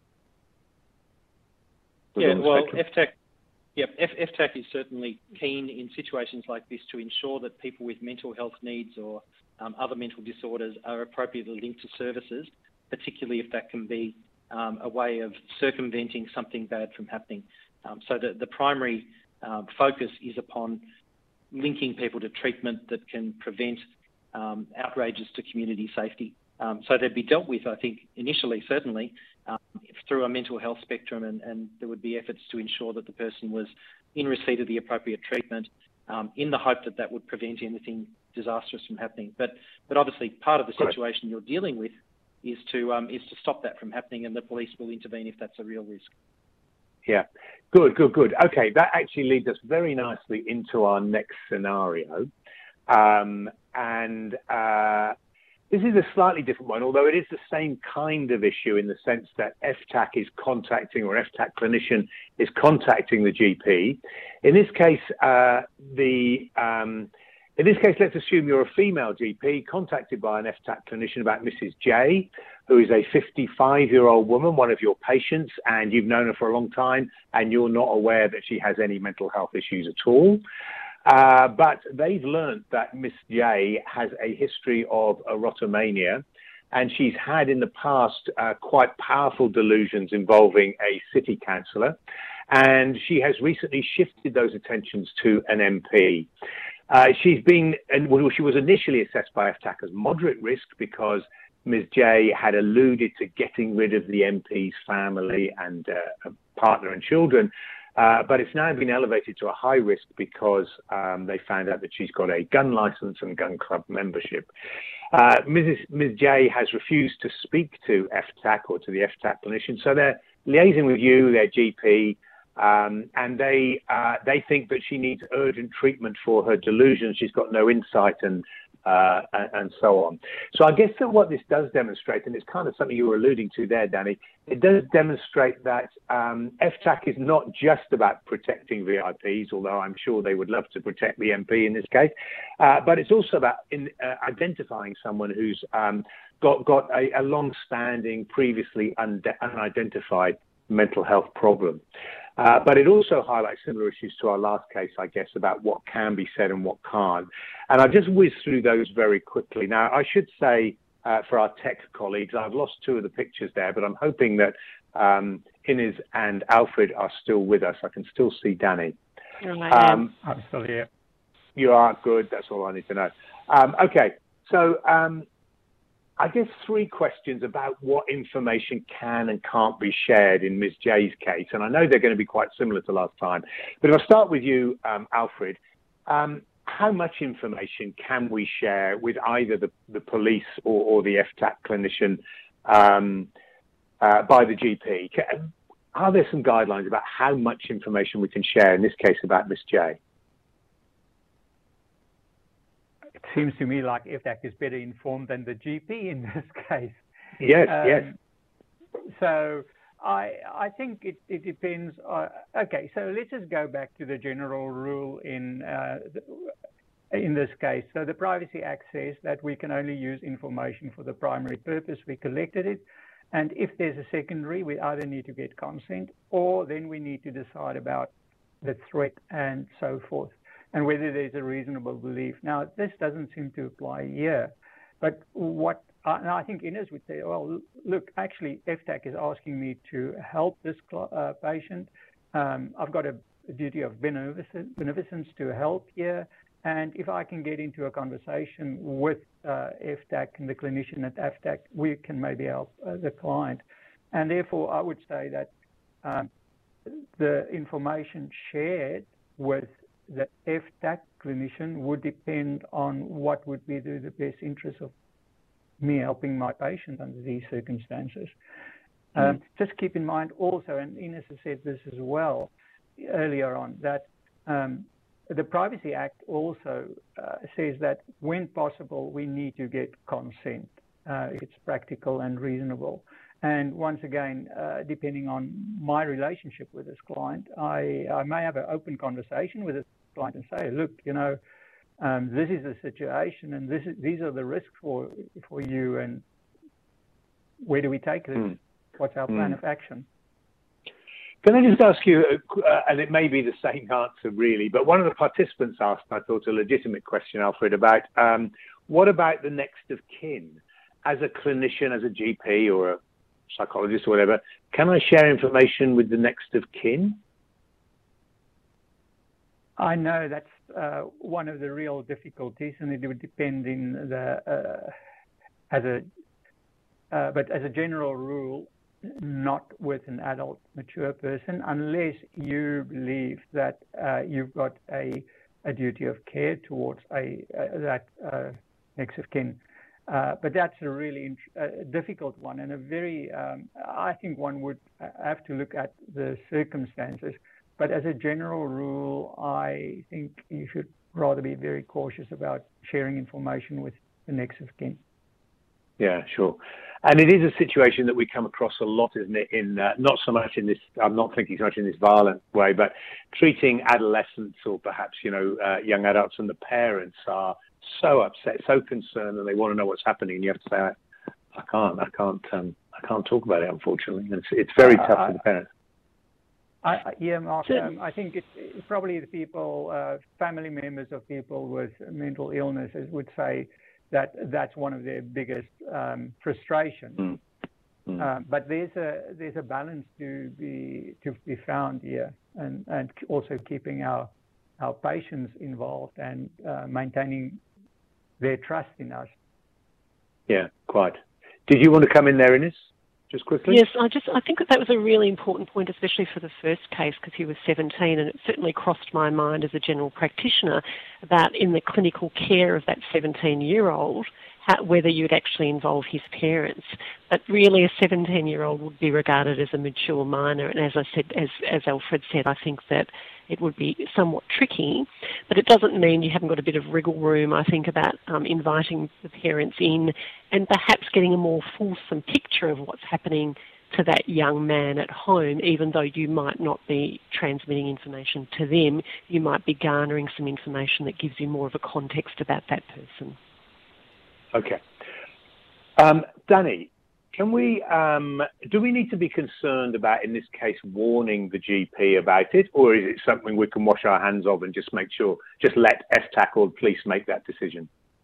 was yeah, on the well, spectrum? F TAC, yeah, F, FTAC is certainly keen in situations like this to ensure that people with mental health needs or um, other mental disorders are appropriately linked to services, particularly if that can be um, a way of circumventing something bad from happening. Um, so the, the primary uh, focus is upon linking people to treatment that can prevent um, outrages to community safety. Um, so they'd be dealt with, I think, initially, certainly, um, through a mental health spectrum, and, and there would be efforts to ensure that the person was in receipt of the appropriate treatment um, in the hope that that would prevent anything disastrous from happening. But, but obviously, part of the situation you're dealing with is to, um, is to stop that from happening, and the police will intervene if that's a real risk. Yeah, good, good, good. Okay, that actually leads us very nicely into our next scenario. Um, and uh, this is a slightly different one, although it is the same kind of issue in the sense that F TAC is contacting, or F TAC clinician is contacting the G P. In this case, uh, the um, in this case, let's assume you're a female G P contacted by an F TAC clinician about Missus J, who is a fifty-five-year-old woman, one of your patients, and you've known her for a long time, and you're not aware that she has any mental health issues at all. Uh, but they've learned that Miss J has a history of erotomania, and she's had in the past uh, quite powerful delusions involving a city councillor, and she has recently shifted those attentions to an M P. Uh, she's been, and well, she was initially assessed by F TAC as moderate risk because Miz J had alluded to getting rid of the M P's family and uh, partner and children. Uh, but it's now been elevated to a high risk because um, they found out that she's got a gun license and gun club membership. Uh, Missus Miz J has refused to speak to F TAC or to the F TAC clinician, so they're liaising with you, their G P, um, and they uh, they think that she needs urgent treatment for her delusions. She's got no insight and Uh, and, and so on. So I guess that what this does demonstrate, and it's kind of something you were alluding to there, Danny, it does demonstrate that um, F TAC is not just about protecting V I Ps, although I'm sure they would love to protect the M P in this case, uh, but it's also about in, uh, identifying someone who's um, got, got a, a long-standing, previously unidentified mental health problem. Uh, but it also highlights similar issues to our last case, I guess, about what can be said and what can't. And I'll just whiz through those very quickly. Now, I should say uh, for our tech colleagues, I've lost two of the pictures there, but I'm hoping that um, Inez and Alfred are still with us. I can still see Danny. Um, I'm still here. You are good. That's all I need to know. Um, okay, so um, I guess three questions about what information can and can't be shared in Miz J's case. And I know they're going to be quite similar to last time. But if I start with you, um, Alfred, um, how much information can we share with either the, the police or, or the F TAC clinician um, uh, by the G P? Are there some guidelines about how much information we can share, in this case, about Miz J? It seems to me like F TAC is better informed than the G P in this case. Yes, um, yes. So I I think it, it depends. On, okay, so let's just go back to the general rule in uh, the, in this case. So the Privacy Act says that we can only use information for the primary purpose we collected it. And if there's a secondary, we either need to get consent or then we need to decide about the threat and so forth, and whether there's a reasonable belief. Now, this doesn't seem to apply here, but what uh, and I think Inez would say, well, look, actually, F TAC is asking me to help this uh, patient. Um, I've got a, a duty of beneficence, beneficence to help here, and if I can get into a conversation with uh, F TAC and the clinician at F TAC, we can maybe help uh, the client. And therefore, I would say that um, the information shared with the F TAC clinician would depend on what would be the, the best interest of me helping my patient under these circumstances. Mm-hmm. Um, just keep in mind also, and Inez has said this as well earlier on, that um, the Privacy Act also uh, says that when possible, we need to get consent. Uh, it's practical and reasonable. And once again, uh, depending on my relationship with this client, I, I may have an open conversation with this client and say, look, you know, um, this is the situation, and this is, these are the risks for for you, and where do we take this? Mm. What's our plan mm. of action? Can I just ask you, uh, and it may be the same answer really, but one of the participants asked, I thought, a legitimate question, Alfred, about um, what about the next of kin? As a clinician, as a G P or a psychologist or whatever, can I share information with the next of kin? I know that's uh, one of the real difficulties, and it would depend in the uh, as a uh, but as a general rule, not with an adult mature person, unless you believe that uh, you've got a a duty of care towards a uh, that uh, next of kin. Uh, but that's a really uh, difficult one, and a very um, I think one would have to look at the circumstances. But as a general rule, I think you should rather be very cautious about sharing information with the next of kin. Yeah, sure. And it is a situation that we come across a lot, isn't it? In uh, not so much in this, I'm not thinking so much in this violent way, but treating adolescents or perhaps, you know, uh, young adults, and the parents are so upset, so concerned, and they want to know what's happening. And you have to say, I, I can't, I can't, um, I can't talk about it, unfortunately. And it's, it's very uh, tough I, for the parents. I, I, yeah, Mark, um, I think it's, it's probably the people, uh, family members of people with mental illnesses would say that that's one of their biggest um, frustrations. Mm. Mm. Uh, but there's a there's a balance to be to be found here, and, and also keeping our our patients involved and uh, maintaining their trust in us. Yeah, quite. Did you want to come in there, Ines? Just quickly? Yes, I just I think that that was a really important point, especially for the first case, because he was seventeen, and it certainly crossed my mind as a general practitioner about in the clinical care of that seventeen-year-old, how, whether you would actually involve his parents. But really, a seventeen-year-old would be regarded as a mature minor, and as I said, as as Alfred said, I think that it would be somewhat tricky, but it doesn't mean you haven't got a bit of wriggle room, I think, about um, inviting the parents in and perhaps getting a more fulsome picture of what's happening to that young man at home, even though you might not be transmitting information to them, you might be garnering some information that gives you more of a context about that person. Okay. Um, Danny, can we, um, do we need to be concerned about, in this case, warning the G P about it, or is it something we can wash our hands of and just make sure, just let F T A C or the police make that decision?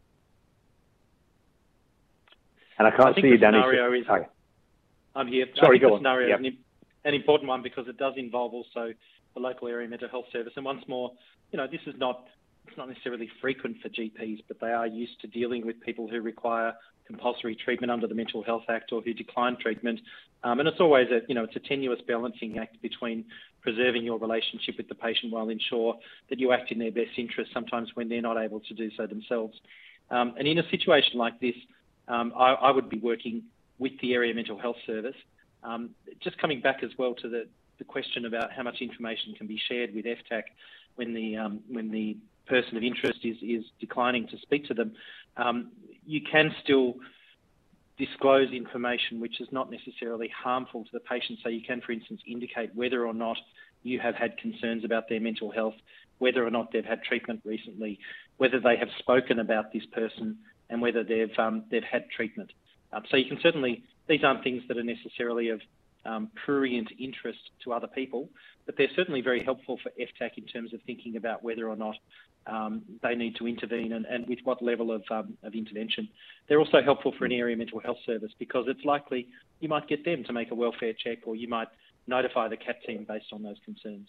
And I can't I think see you, the Danny. Scenario is, Sorry. I'm here. Sorry, I think go the on. scenario Yep. is an, an important one because it does involve also the local area mental health service. And once more, you know, this is not, it's not necessarily frequent for G Ps, but they are used to dealing with people who require compulsory treatment under the Mental Health Act or who decline treatment. Um, and it's always a, you know, it's a tenuous balancing act between preserving your relationship with the patient while ensure that you act in their best interest, sometimes when they're not able to do so themselves. Um, and in a situation like this, um, I, I would be working with the area mental health service. Um, just coming back as well to the, the question about how much information can be shared with F T A C when the, um, when the person of interest is, is declining to speak to them, um, you can still disclose information which is not necessarily harmful to the patient. So you can, for instance, indicate whether or not you have had concerns about their mental health, whether or not they've had treatment recently, whether they have spoken about this person, and whether they've um, they've had treatment. Um, so you can certainly, these aren't things that are necessarily of um, prurient interest to other people, but they're certainly very helpful for F T A C in terms of thinking about whether or not um, they need to intervene and, and with what level of, um, of intervention. They're also helpful for an area mental health service because it's likely you might get them to make a welfare check, or you might notify the C A T team based on those concerns.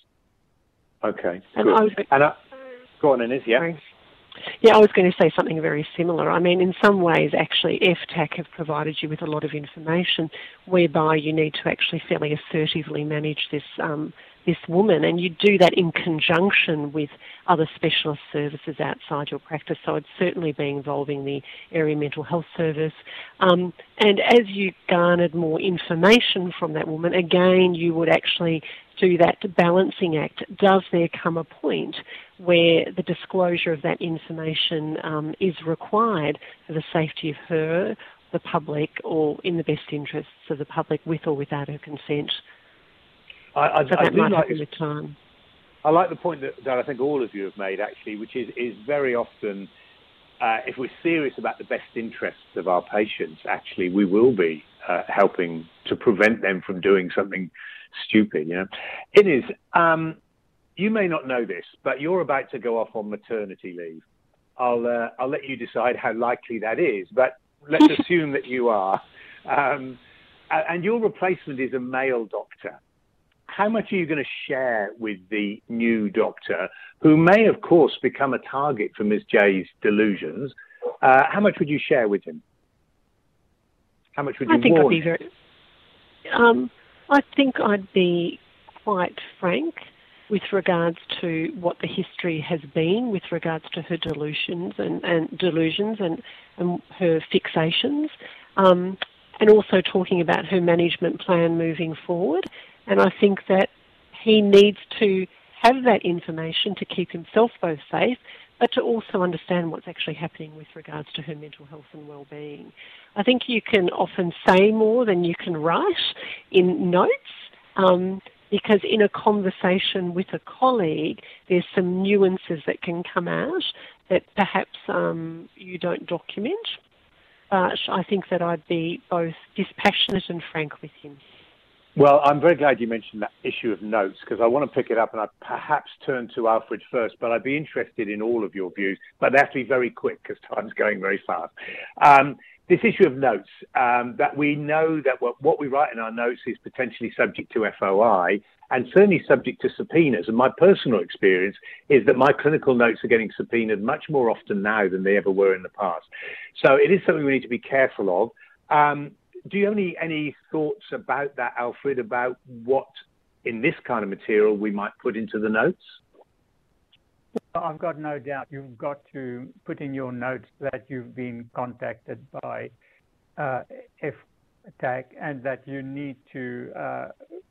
Okay, and good. I was, and uh, go on, Ines, yeah. Sorry. Yeah, I was going to say something very similar. I mean, in some ways, actually, F T A C have provided you with a lot of information whereby you need to actually fairly assertively manage this um, this woman, and you do that in conjunction with other specialist services outside your practice. So it's certainly be involving the area mental health service. Um, and as you garnered more information from that woman, again, you would actually do that balancing act. Does there come a point where the disclosure of that information um, is required for the safety of her, the public, or in the best interests of the public with or without her consent? I, I, so that I do might like, happen with time. I like the point that, that I think all of you have made, actually, which is, is very often, uh, if we're serious about the best interests of our patients, actually, we will be uh, helping to prevent them from doing something stupid, you know. It is, um, you may not know this, but you're about to go off on maternity leave. I'll, uh, I'll let you decide how likely that is, but let's assume that you are. Um, and your replacement is a male doctor. How much are you going to share with the new doctor, who may, of course, become a target for Miz J's delusions? Uh, how much would you share with him? How much would you I think warn I'd be very, um, I think I'd be quite frank with regards to what the history has been with regards to her delusions and, and delusions and, and her fixations, um, and also talking about her management plan moving forward. And I think that he needs to have that information to keep himself both safe, but to also understand what's actually happening with regards to her mental health and well-being. I think you can often say more than you can write in notes, um, because in a conversation with a colleague, there's some nuances that can come out that perhaps um, you don't document. But I think that I'd be both dispassionate and frank with him. Well, I'm very glad you mentioned that issue of notes, because I want to pick it up and I perhaps turn to Alfred first, but I'd be interested in all of your views, but they have to be very quick because time's going very fast. Um, this issue of notes, um, that we know that what, what we write in our notes is potentially subject to F O I and certainly subject to subpoenas. And my personal experience is that my clinical notes are getting subpoenaed much more often now than they ever were in the past. So it is something we need to be careful of. Um, Do you have any, any thoughts about that, Alfred, about what in this kind of material we might put into the notes? I've got no doubt you've got to put in your notes that you've been contacted by uh, F TAC and that you need to, uh,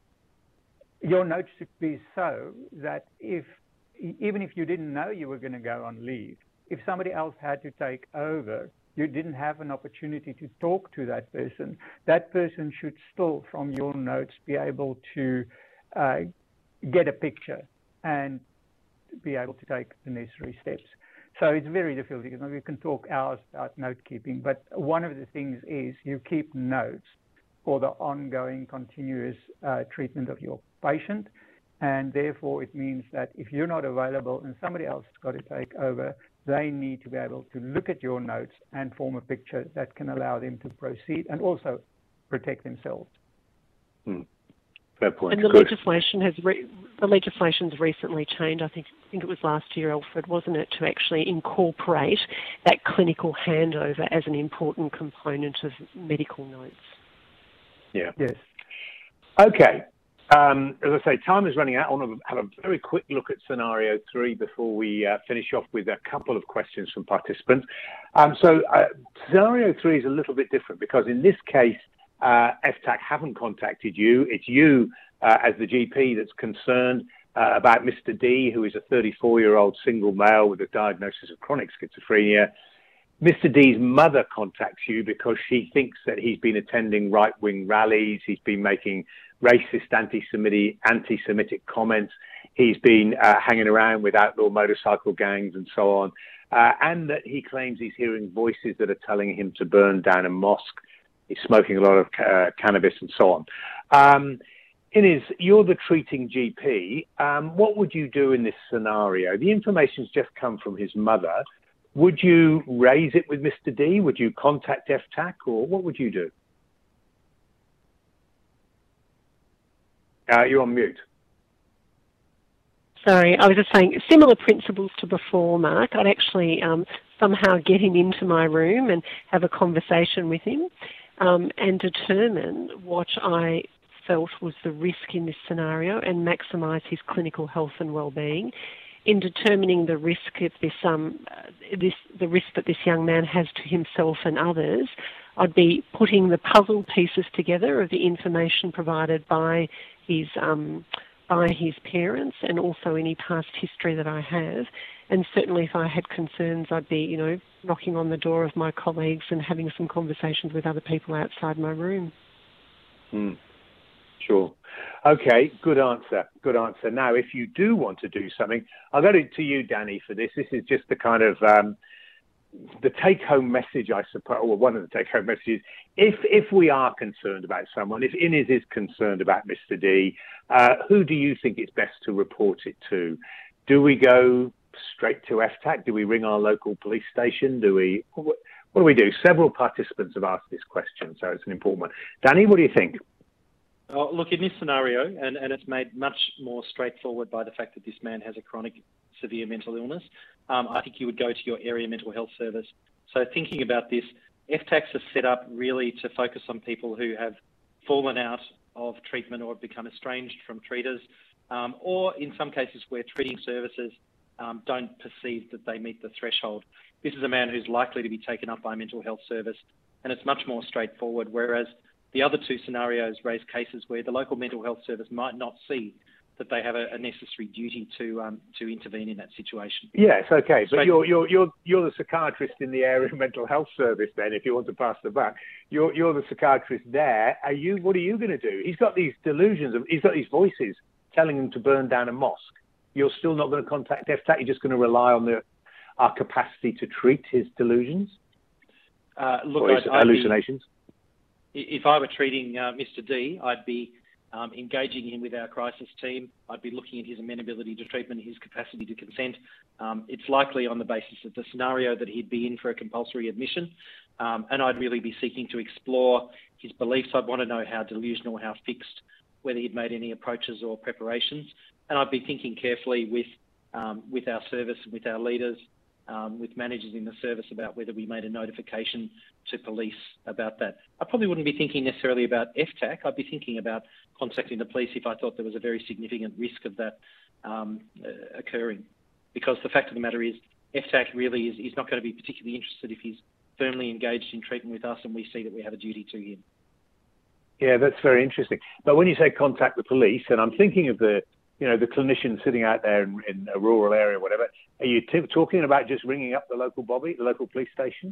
your notes should be so that if, even if you didn't know you were going to go on leave, if somebody else had to take over, you didn't have an opportunity to talk to that person, that person should still, from your notes, be able to uh, get a picture and be able to take the necessary steps. So it's very difficult because we can talk hours about note keeping, but one of the things is you keep notes for the ongoing continuous uh, treatment of your patient. And therefore it means that if you're not available and somebody else has got to take over, they need to be able to look at your notes and form a picture that can allow them to proceed and also protect themselves. Hmm. Fair point. And the Good. legislation has re- the legislation's recently changed. I think I think it was last year, Alfred, wasn't it, to actually incorporate that clinical handover as an important component of medical notes. Yeah. Yes. Okay. Um, as I say, time is running out. I want to have a very quick look at scenario three before we uh, finish off with a couple of questions from participants. Um, so uh, scenario three is a little bit different because in this case, uh, F TAC haven't contacted you. It's you uh, as the G P that's concerned uh, about Mister D, who is a thirty-four-year-old single male with a diagnosis of chronic schizophrenia. Mister D's mother contacts you because she thinks that he's been attending right-wing rallies, he's been making racist, anti-Semitic, anti-Semitic comments, he's been uh, hanging around with outlaw motorcycle gangs and so on, uh, and that he claims he's hearing voices that are telling him to burn down a mosque, he's smoking a lot of uh, cannabis and so on. Um, Inez, you're the treating G P. Um, what would you do in this scenario? The information's just come from his mother. Would you raise it with Mister D? Would you contact F TAC, or what would you do? Uh, you're on mute. Sorry, I was just saying similar principles to before, Mark. I'd actually um, somehow get him into my room and have a conversation with him um, and determine what I felt was the risk in this scenario and maximise his clinical health and well-being. In determining the risk of this, um, this, the risk that this young man has to himself and others, I'd be putting the puzzle pieces together of the information provided by his, um, by his parents and also any past history that I have. And certainly, if I had concerns, I'd be, you know, knocking on the door of my colleagues and having some conversations with other people outside my room. Mm. Sure. Okay, good answer. Good answer. Now, if you do want to do something, I'll go to, to you, Danny, for this. This is just the kind of um, the take-home message, I suppose, or one of the take-home messages. If if we are concerned about someone, if Innes is concerned about Mister D, uh, who do you think it's best to report it to? Do we go straight to F T A C? Do we ring our local police station? Do we? What do we do? Several participants have asked this question, so it's an important one. Danny, what do you think? Oh, look, in this scenario, and, and it's made much more straightforward by the fact that this man has a chronic severe mental illness, um, I think you would go to your area mental health service. So thinking about this, F T A Cs are set up really to focus on people who have fallen out of treatment or have become estranged from treaters, um, or in some cases where treating services um, don't perceive that they meet the threshold. This is a man who's likely to be taken up by a mental health service, and it's much more straightforward, whereas the other two scenarios raise cases where the local mental health service might not see that they have a, a necessary duty to um, to intervene in that situation. Yes, okay, but you're you're you're you're the psychiatrist in the area mental health service. Then, if you want to pass the buck, you're you're the psychiatrist there. Are you? What are you going to do? He's got these delusions of. He's got these voices telling him to burn down a mosque. You're still not going to contact F T A C. You're just going to rely on the our capacity to treat his delusions, uh, look, or his I'd, I'd hallucinations. Be, if I were treating uh, Mister D, I'd be um, engaging him with our crisis team. I'd be looking at his amenability to treatment, his capacity to consent. Um, it's likely on the basis of the scenario that he'd be in for a compulsory admission. Um, and I'd really be seeking to explore his beliefs. I'd want to know how delusional, how fixed, whether he'd made any approaches or preparations. And I'd be thinking carefully with, um, with our service and with our leaders, Um, with managers in the service about whether we made a notification to police about that. I probably wouldn't be thinking necessarily about F T A C. I'd be thinking about contacting the police if I thought there was a very significant risk of that um, uh, occurring. Because the fact of the matter is, F T A C really is, is not going to be particularly interested if he's firmly engaged in treatment with us and we see that we have a duty to him. Yeah, that's very interesting. But when you say contact the police, and I'm thinking of the you know, the clinician sitting out there in, in a rural area, whatever, are you t- talking about just ringing up the local bobby, the local police station?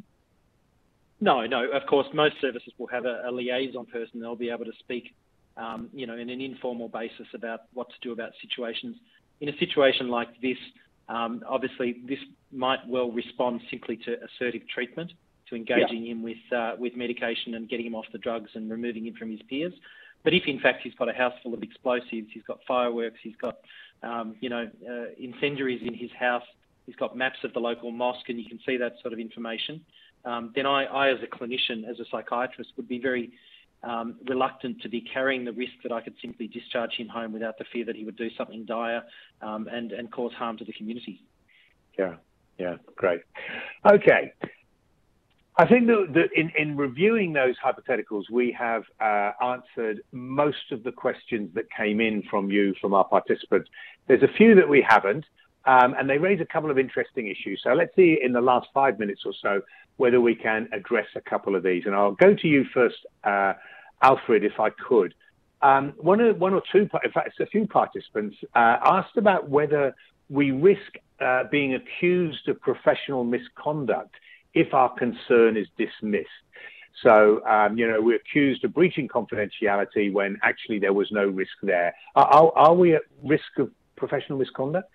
No, no. Of course, most services will have a, a liaison person. They'll be able to speak, um, you know, in an informal basis about what to do about situations. In a situation like this, um, obviously, this might well respond simply to assertive treatment, to engaging yeah. him with uh, with medication and getting him off the drugs and removing him from his peers. But if, in fact, he's got a house full of explosives, he's got fireworks, he's got, um, you know, uh, incendiaries in his house, he's got maps of the local mosque, and you can see that sort of information, um, then I, I, as a clinician, as a psychiatrist, would be very um, reluctant to be carrying the risk that I could simply discharge him home without the fear that he would do something dire um, and, and cause harm to the community. Yeah, yeah, great. Okay. I think that, that in, in reviewing those hypotheticals, we have uh, answered most of the questions that came in from you, from our participants. There's a few that we haven't, um, and they raise a couple of interesting issues. So let's see in the last five minutes or so whether we can address a couple of these. And I'll go to you first, uh, Alfred, if I could. Um, one, or, one or two, in fact, a few participants uh, asked about whether we risk uh, being accused of professional misconduct if our concern is dismissed. So, um, you know, we're accused of breaching confidentiality when actually there was no risk there. Are, are we at risk of professional misconduct?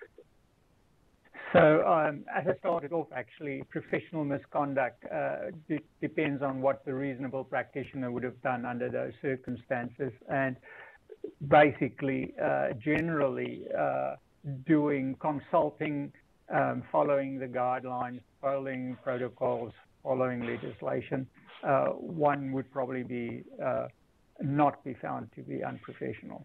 So, um, as I started off, actually, professional misconduct uh, de- depends on what the reasonable practitioner would have done under those circumstances. And basically, uh, generally, uh, doing consulting, um, following the guidelines, following protocols, following legislation, uh, one would probably be uh, not be found to be unprofessional.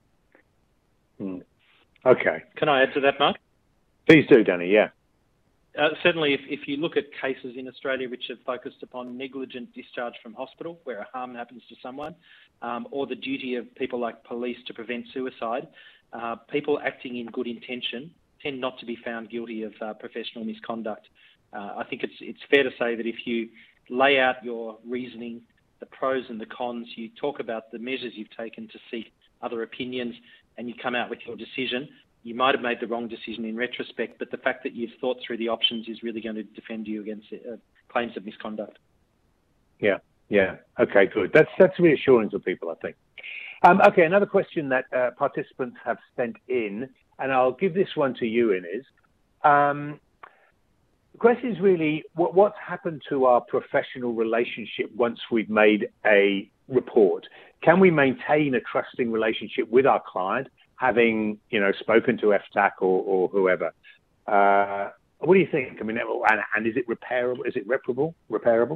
Hmm. Okay. Can I add to that, Mark? Please do, Danny, yeah. Uh, certainly, if, if you look at cases in Australia which have focused upon negligent discharge from hospital, where a harm happens to someone, um, or the duty of people like police to prevent suicide, uh, people acting in good intention tend not to be found guilty of uh, professional misconduct. Uh, I think it's it's fair to say that if you lay out your reasoning, the pros and the cons, you talk about the measures you've taken to seek other opinions, and you come out with your decision, you might have made the wrong decision in retrospect, but the fact that you've thought through the options is really going to defend you against uh, claims of misconduct. Yeah, yeah. Okay, good. That's that's reassuring to people, I think. Um, okay, another question that uh, participants have sent in, and I'll give this one to you, Inez. Um, the question is really, what, what's happened to our professional relationship once we've made a report? Can we maintain a trusting relationship with our client, having, you know, spoken to F T A C or, or whoever? Uh, what do you think? I mean, and, and is it repairable? Is it reparable? Repairable?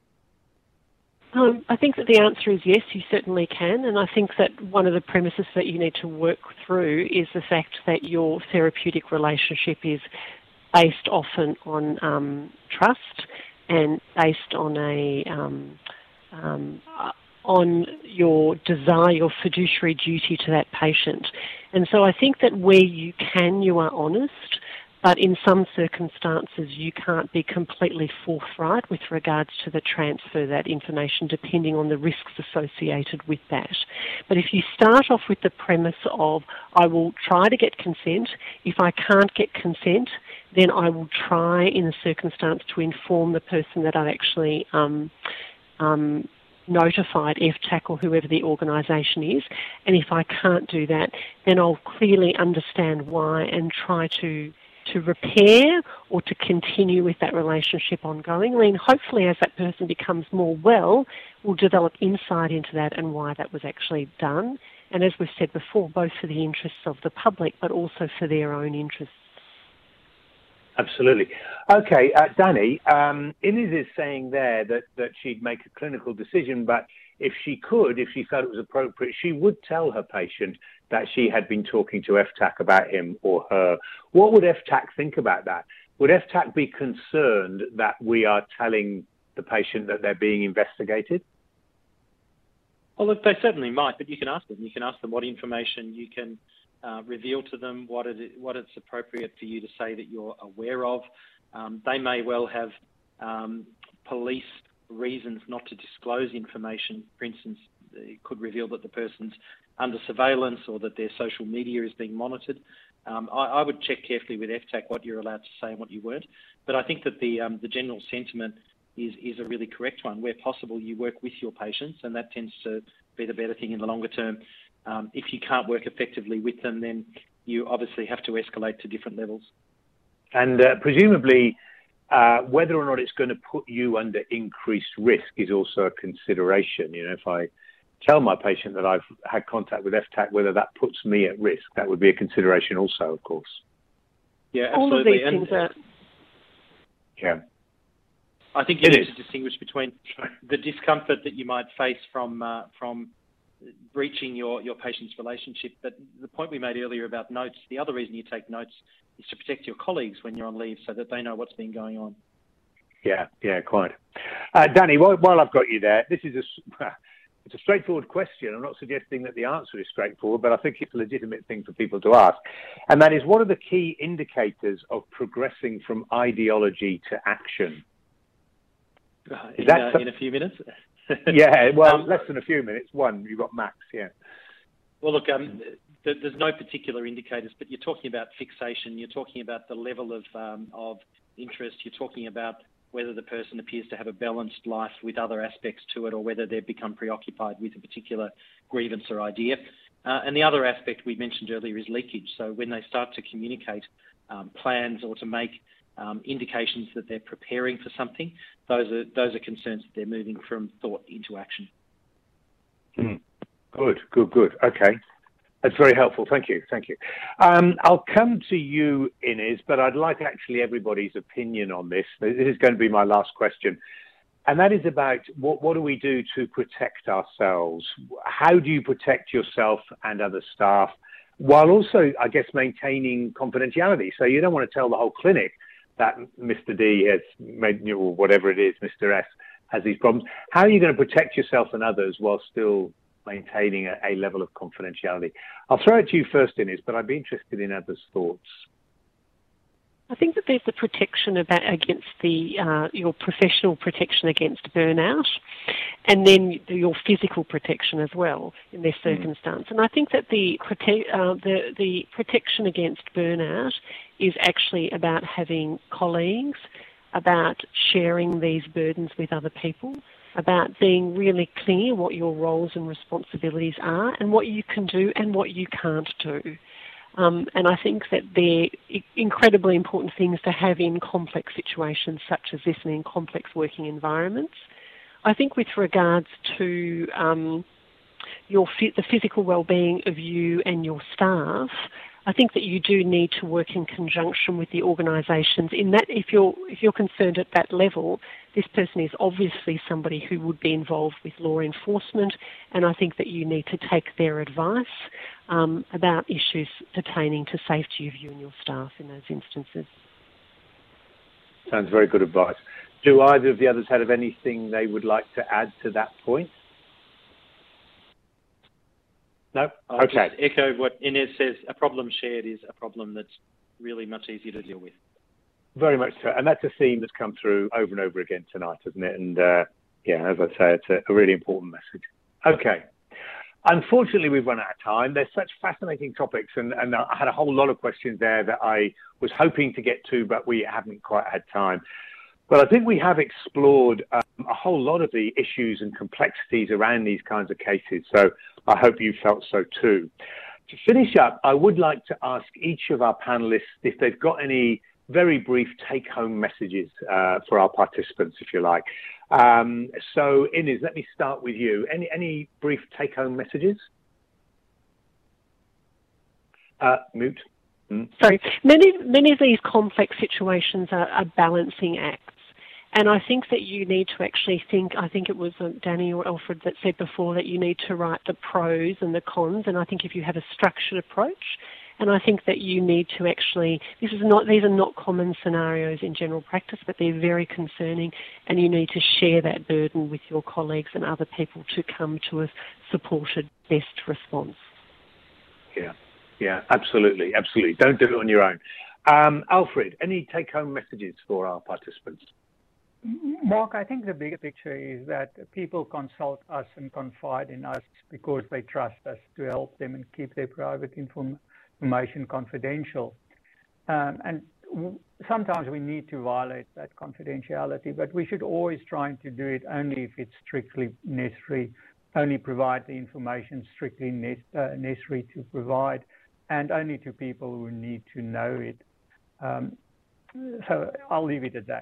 Um, I think that the answer is yes, you certainly can. And I think that one of the premises that you need to work through is the fact that your therapeutic relationship is based often on um, trust and based on a um, um, on your desire, your fiduciary duty to that patient. And so I think that where you can, you are honest. But in some circumstances, you can't be completely forthright with regards to the transfer of that information, depending on the risks associated with that. But if you start off with the premise of, I will try to get consent, if I can't get consent, then I will try in a circumstance to inform the person that I've actually um, um, notified F T A C or whoever the organisation is. And if I can't do that, then I'll clearly understand why and try to to repair or to continue with that relationship ongoing. I mean, hopefully as that person becomes more well, we'll develop insight into that and why that was actually done. And as we've said before, both for the interests of the public, but also for their own interests. Absolutely. Okay, uh, Danny, um, Inez is saying there that, that she'd make a clinical decision, but if she could, if she felt it was appropriate, she would tell her patient that she had been talking to F T A C about him or her. What would F T A C think about that? Would F T A C be concerned that we are telling the patient that they're being investigated? Well, look, they certainly might, but you can ask them. You can ask them what information you can uh, reveal to them, what it, what it's appropriate for you to say that you're aware of. Um, they may well have um, police reasons not to disclose information. For instance, it could reveal that the person's under surveillance or that their social media is being monitored. Um, I, I would check carefully with F T A C what you're allowed to say and what you weren't. But I think that the um, the general sentiment is, is a really correct one. Where possible, you work with your patients, and that tends to be the better thing in the longer term. Um, if you can't work effectively with them, then you obviously have to escalate to different levels. And uh, presumably, uh, whether or not it's going to put you under increased risk is also a consideration. You know, if I tell my patient that I've had contact with F T A C, whether that puts me at risk, that would be a consideration also, of course. Yeah, absolutely. All of these and, things are... Yeah. I think you it need is. to distinguish between the discomfort that you might face from uh, from breaching your, your patient's relationship. But the point we made earlier about notes, the other reason you take notes is to protect your colleagues when you're on leave so that they know what's been going on. Yeah, yeah, quite. Uh, Danny, while, while I've got you there, this is a... It's a straightforward question. I'm not suggesting that the answer is straightforward, but I think it's a legitimate thing for people to ask. And that is, what are the key indicators of progressing from ideology to action? Uh, in, uh, in a few minutes? Yeah, well, um, less than a few minutes. One, you've got max, yeah. Well, look, um, th there's no particular indicators, but you're talking about fixation. You're talking about the level of, um, of interest. You're talking about whether the person appears to have a balanced life with other aspects to it, or whether they've become preoccupied with a particular grievance or idea. Uh, and the other aspect we mentioned earlier is leakage. So when they start to communicate um, plans or to make um, indications that they're preparing for something, those are those are concerns that they're moving from thought into action. Mm. Good, good, good. Okay. That's very helpful. Thank you. Thank you. Um, I'll come to you, Inez, but I'd like actually everybody's opinion on this. This is going to be my last question. And that is about what, what do we do to protect ourselves? How do you protect yourself and other staff while also, I guess, maintaining confidentiality? So you don't want to tell the whole clinic that Mister D has made, or whatever it is, Mister S has these problems. How are you going to protect yourself and others while still maintaining a, a level of confidentiality? I'll throw it to you first, Inez, but I'd be interested in others' thoughts. I think that there's the protection about against the uh, your professional protection against burnout, and then your physical protection as well in this circumstance. Mm. And I think that the prote- uh, the the protection against burnout is actually about having colleagues about sharing these burdens with other people, about being really clear what your roles and responsibilities are and what you can do and what you can't do. Um, and I think that they're incredibly important things to have in complex situations such as this and in complex working environments. I think with regards to um, your the physical well-being of you and your staff, I think that you do need to work in conjunction with the organisations in that if you're if you're concerned at that level, this person is obviously somebody who would be involved with law enforcement, and I think that you need to take their advice um, about issues pertaining to safety of you and your staff in those instances. Sounds very good advice. Do either of the others have anything they would like to add to that point? No? I'll Okay. just echo what Inez says. A problem shared is a problem that's really much easier to deal with. Very much so. And that's a theme that's come through over and over again tonight, isn't it? And uh, yeah, as I say, it's a, a really important message. Okay. Unfortunately, we've run out of time. There's such fascinating topics, and, and I had a whole lot of questions there that I was hoping to get to, but we haven't quite had time. But I think we have explored um, a whole lot of the issues and complexities around these kinds of cases. So I hope you felt so too. To finish up, I would like to ask each of our panelists if they've got any very brief take-home messages uh, for our participants, if you like. Um, so Inez, let me start with you. Any, any brief take-home messages? Uh, mute. Mm. Sorry. Many, many of these complex situations are, are balancing acts. And I think that you need to actually think, I think it was Danny or Alfred that said before that you need to write the pros and the cons. And I think if you have a structured approach, and I think that you need to actually, this is not, these are not common scenarios in general practice, but they're very concerning, and you need to share that burden with your colleagues and other people to come to a supported best response. Yeah, yeah, absolutely, absolutely. Don't do it on your own. Um, Alfred, any take-home messages for our participants? Mark, I think the bigger picture is that people consult us and confide in us because they trust us to help them and keep their private inform information confidential. Um, and w sometimes we need to violate that confidentiality, but we should always try to do it only if it's strictly necessary, only provide the information strictly ne uh, necessary to provide, and only to people who need to know it. Um, so I'll leave it at that.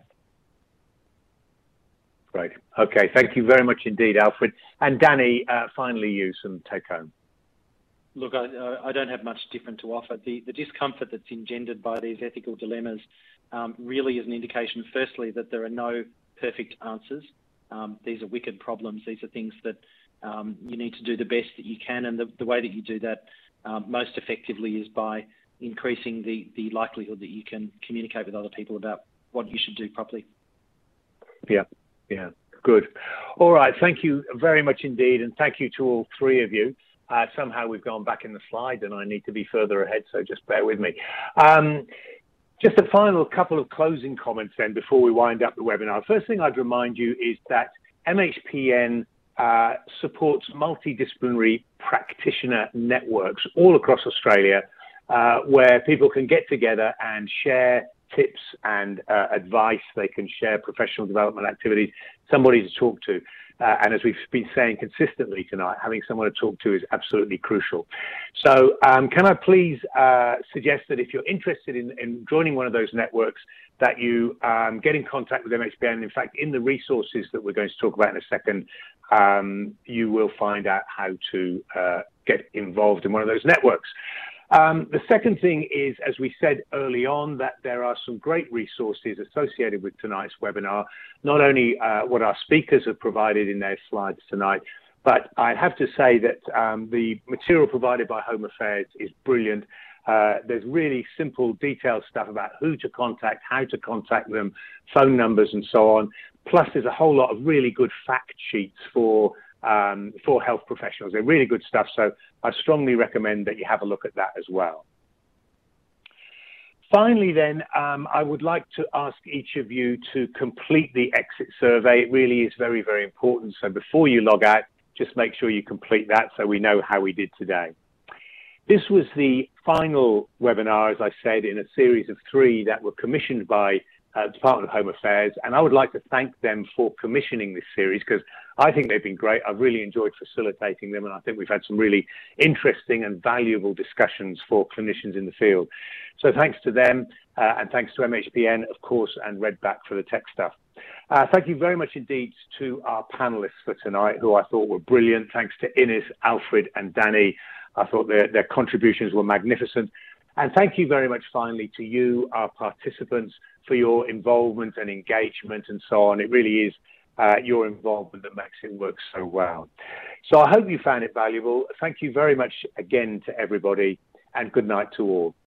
Great. Okay. Thank you very much indeed, Alfred. And Danny, uh, finally, you some take home. Look, I, I don't have much different to offer. The, the discomfort that's engendered by these ethical dilemmas um, really is an indication, firstly, that there are no perfect answers. Um, these are wicked problems. These are things that um, you need to do the best that you can. And the, the way that you do that um, most effectively is by increasing the, the likelihood that you can communicate with other people about what you should do properly. Yeah. Yeah, good. All right, thank you very much indeed, and thank you to all three of you. Uh, somehow we've gone back in the slide and I need to be further ahead, so just bear with me. Um, just a final couple of closing comments then before we wind up the webinar. First thing I'd remind you is that M H P N uh, supports multidisciplinary practitioner networks all across Australia uh, where people can get together and share tips and uh, advice. They can share professional development activities, somebody to talk to. Uh, and as we've been saying consistently tonight, having someone to talk to is absolutely crucial. So um, can I please uh, suggest that if you're interested in, in joining one of those networks, that you um, get in contact with M H P N. In fact, in the resources that we're going to talk about in a second, um, you will find out how to uh, get involved in one of those networks. Um, the second thing is, as we said early on, that there are some great resources associated with tonight's webinar, not only uh, what our speakers have provided in their slides tonight, but I have to say that um, the material provided by Home Affairs is brilliant. Uh, there's really simple, detailed stuff about who to contact, how to contact them, phone numbers, and so on. Plus, there's a whole lot of really good fact sheets for Um, for health professionals. They're really good stuff, so I strongly recommend that you have a look at that as well. Finally then, um, I would like to ask each of you to complete the exit survey. It really is very, very important. So before you log out, just make sure you complete that so we know how we did today. This was the final webinar, as I said, in a series of three that were commissioned by uh, Department of Home Affairs, and I would like to thank them for commissioning this series because I think they've been great. I've really enjoyed facilitating them, and I think we've had some really interesting and valuable discussions for clinicians in the field. So thanks to them, uh, and thanks to M H P N, of course, and Redback for the tech stuff. Uh, thank you very much indeed to our panelists for tonight, who I thought were brilliant. Thanks to Innes, Alfred, and Danny. I thought their, their contributions were magnificent. And thank you very much, finally, to you, our participants, for your involvement and engagement and so on. It really is uh, your involvement that makes it work so well. So I hope you found it valuable. Thank you very much again to everybody, and good night to all.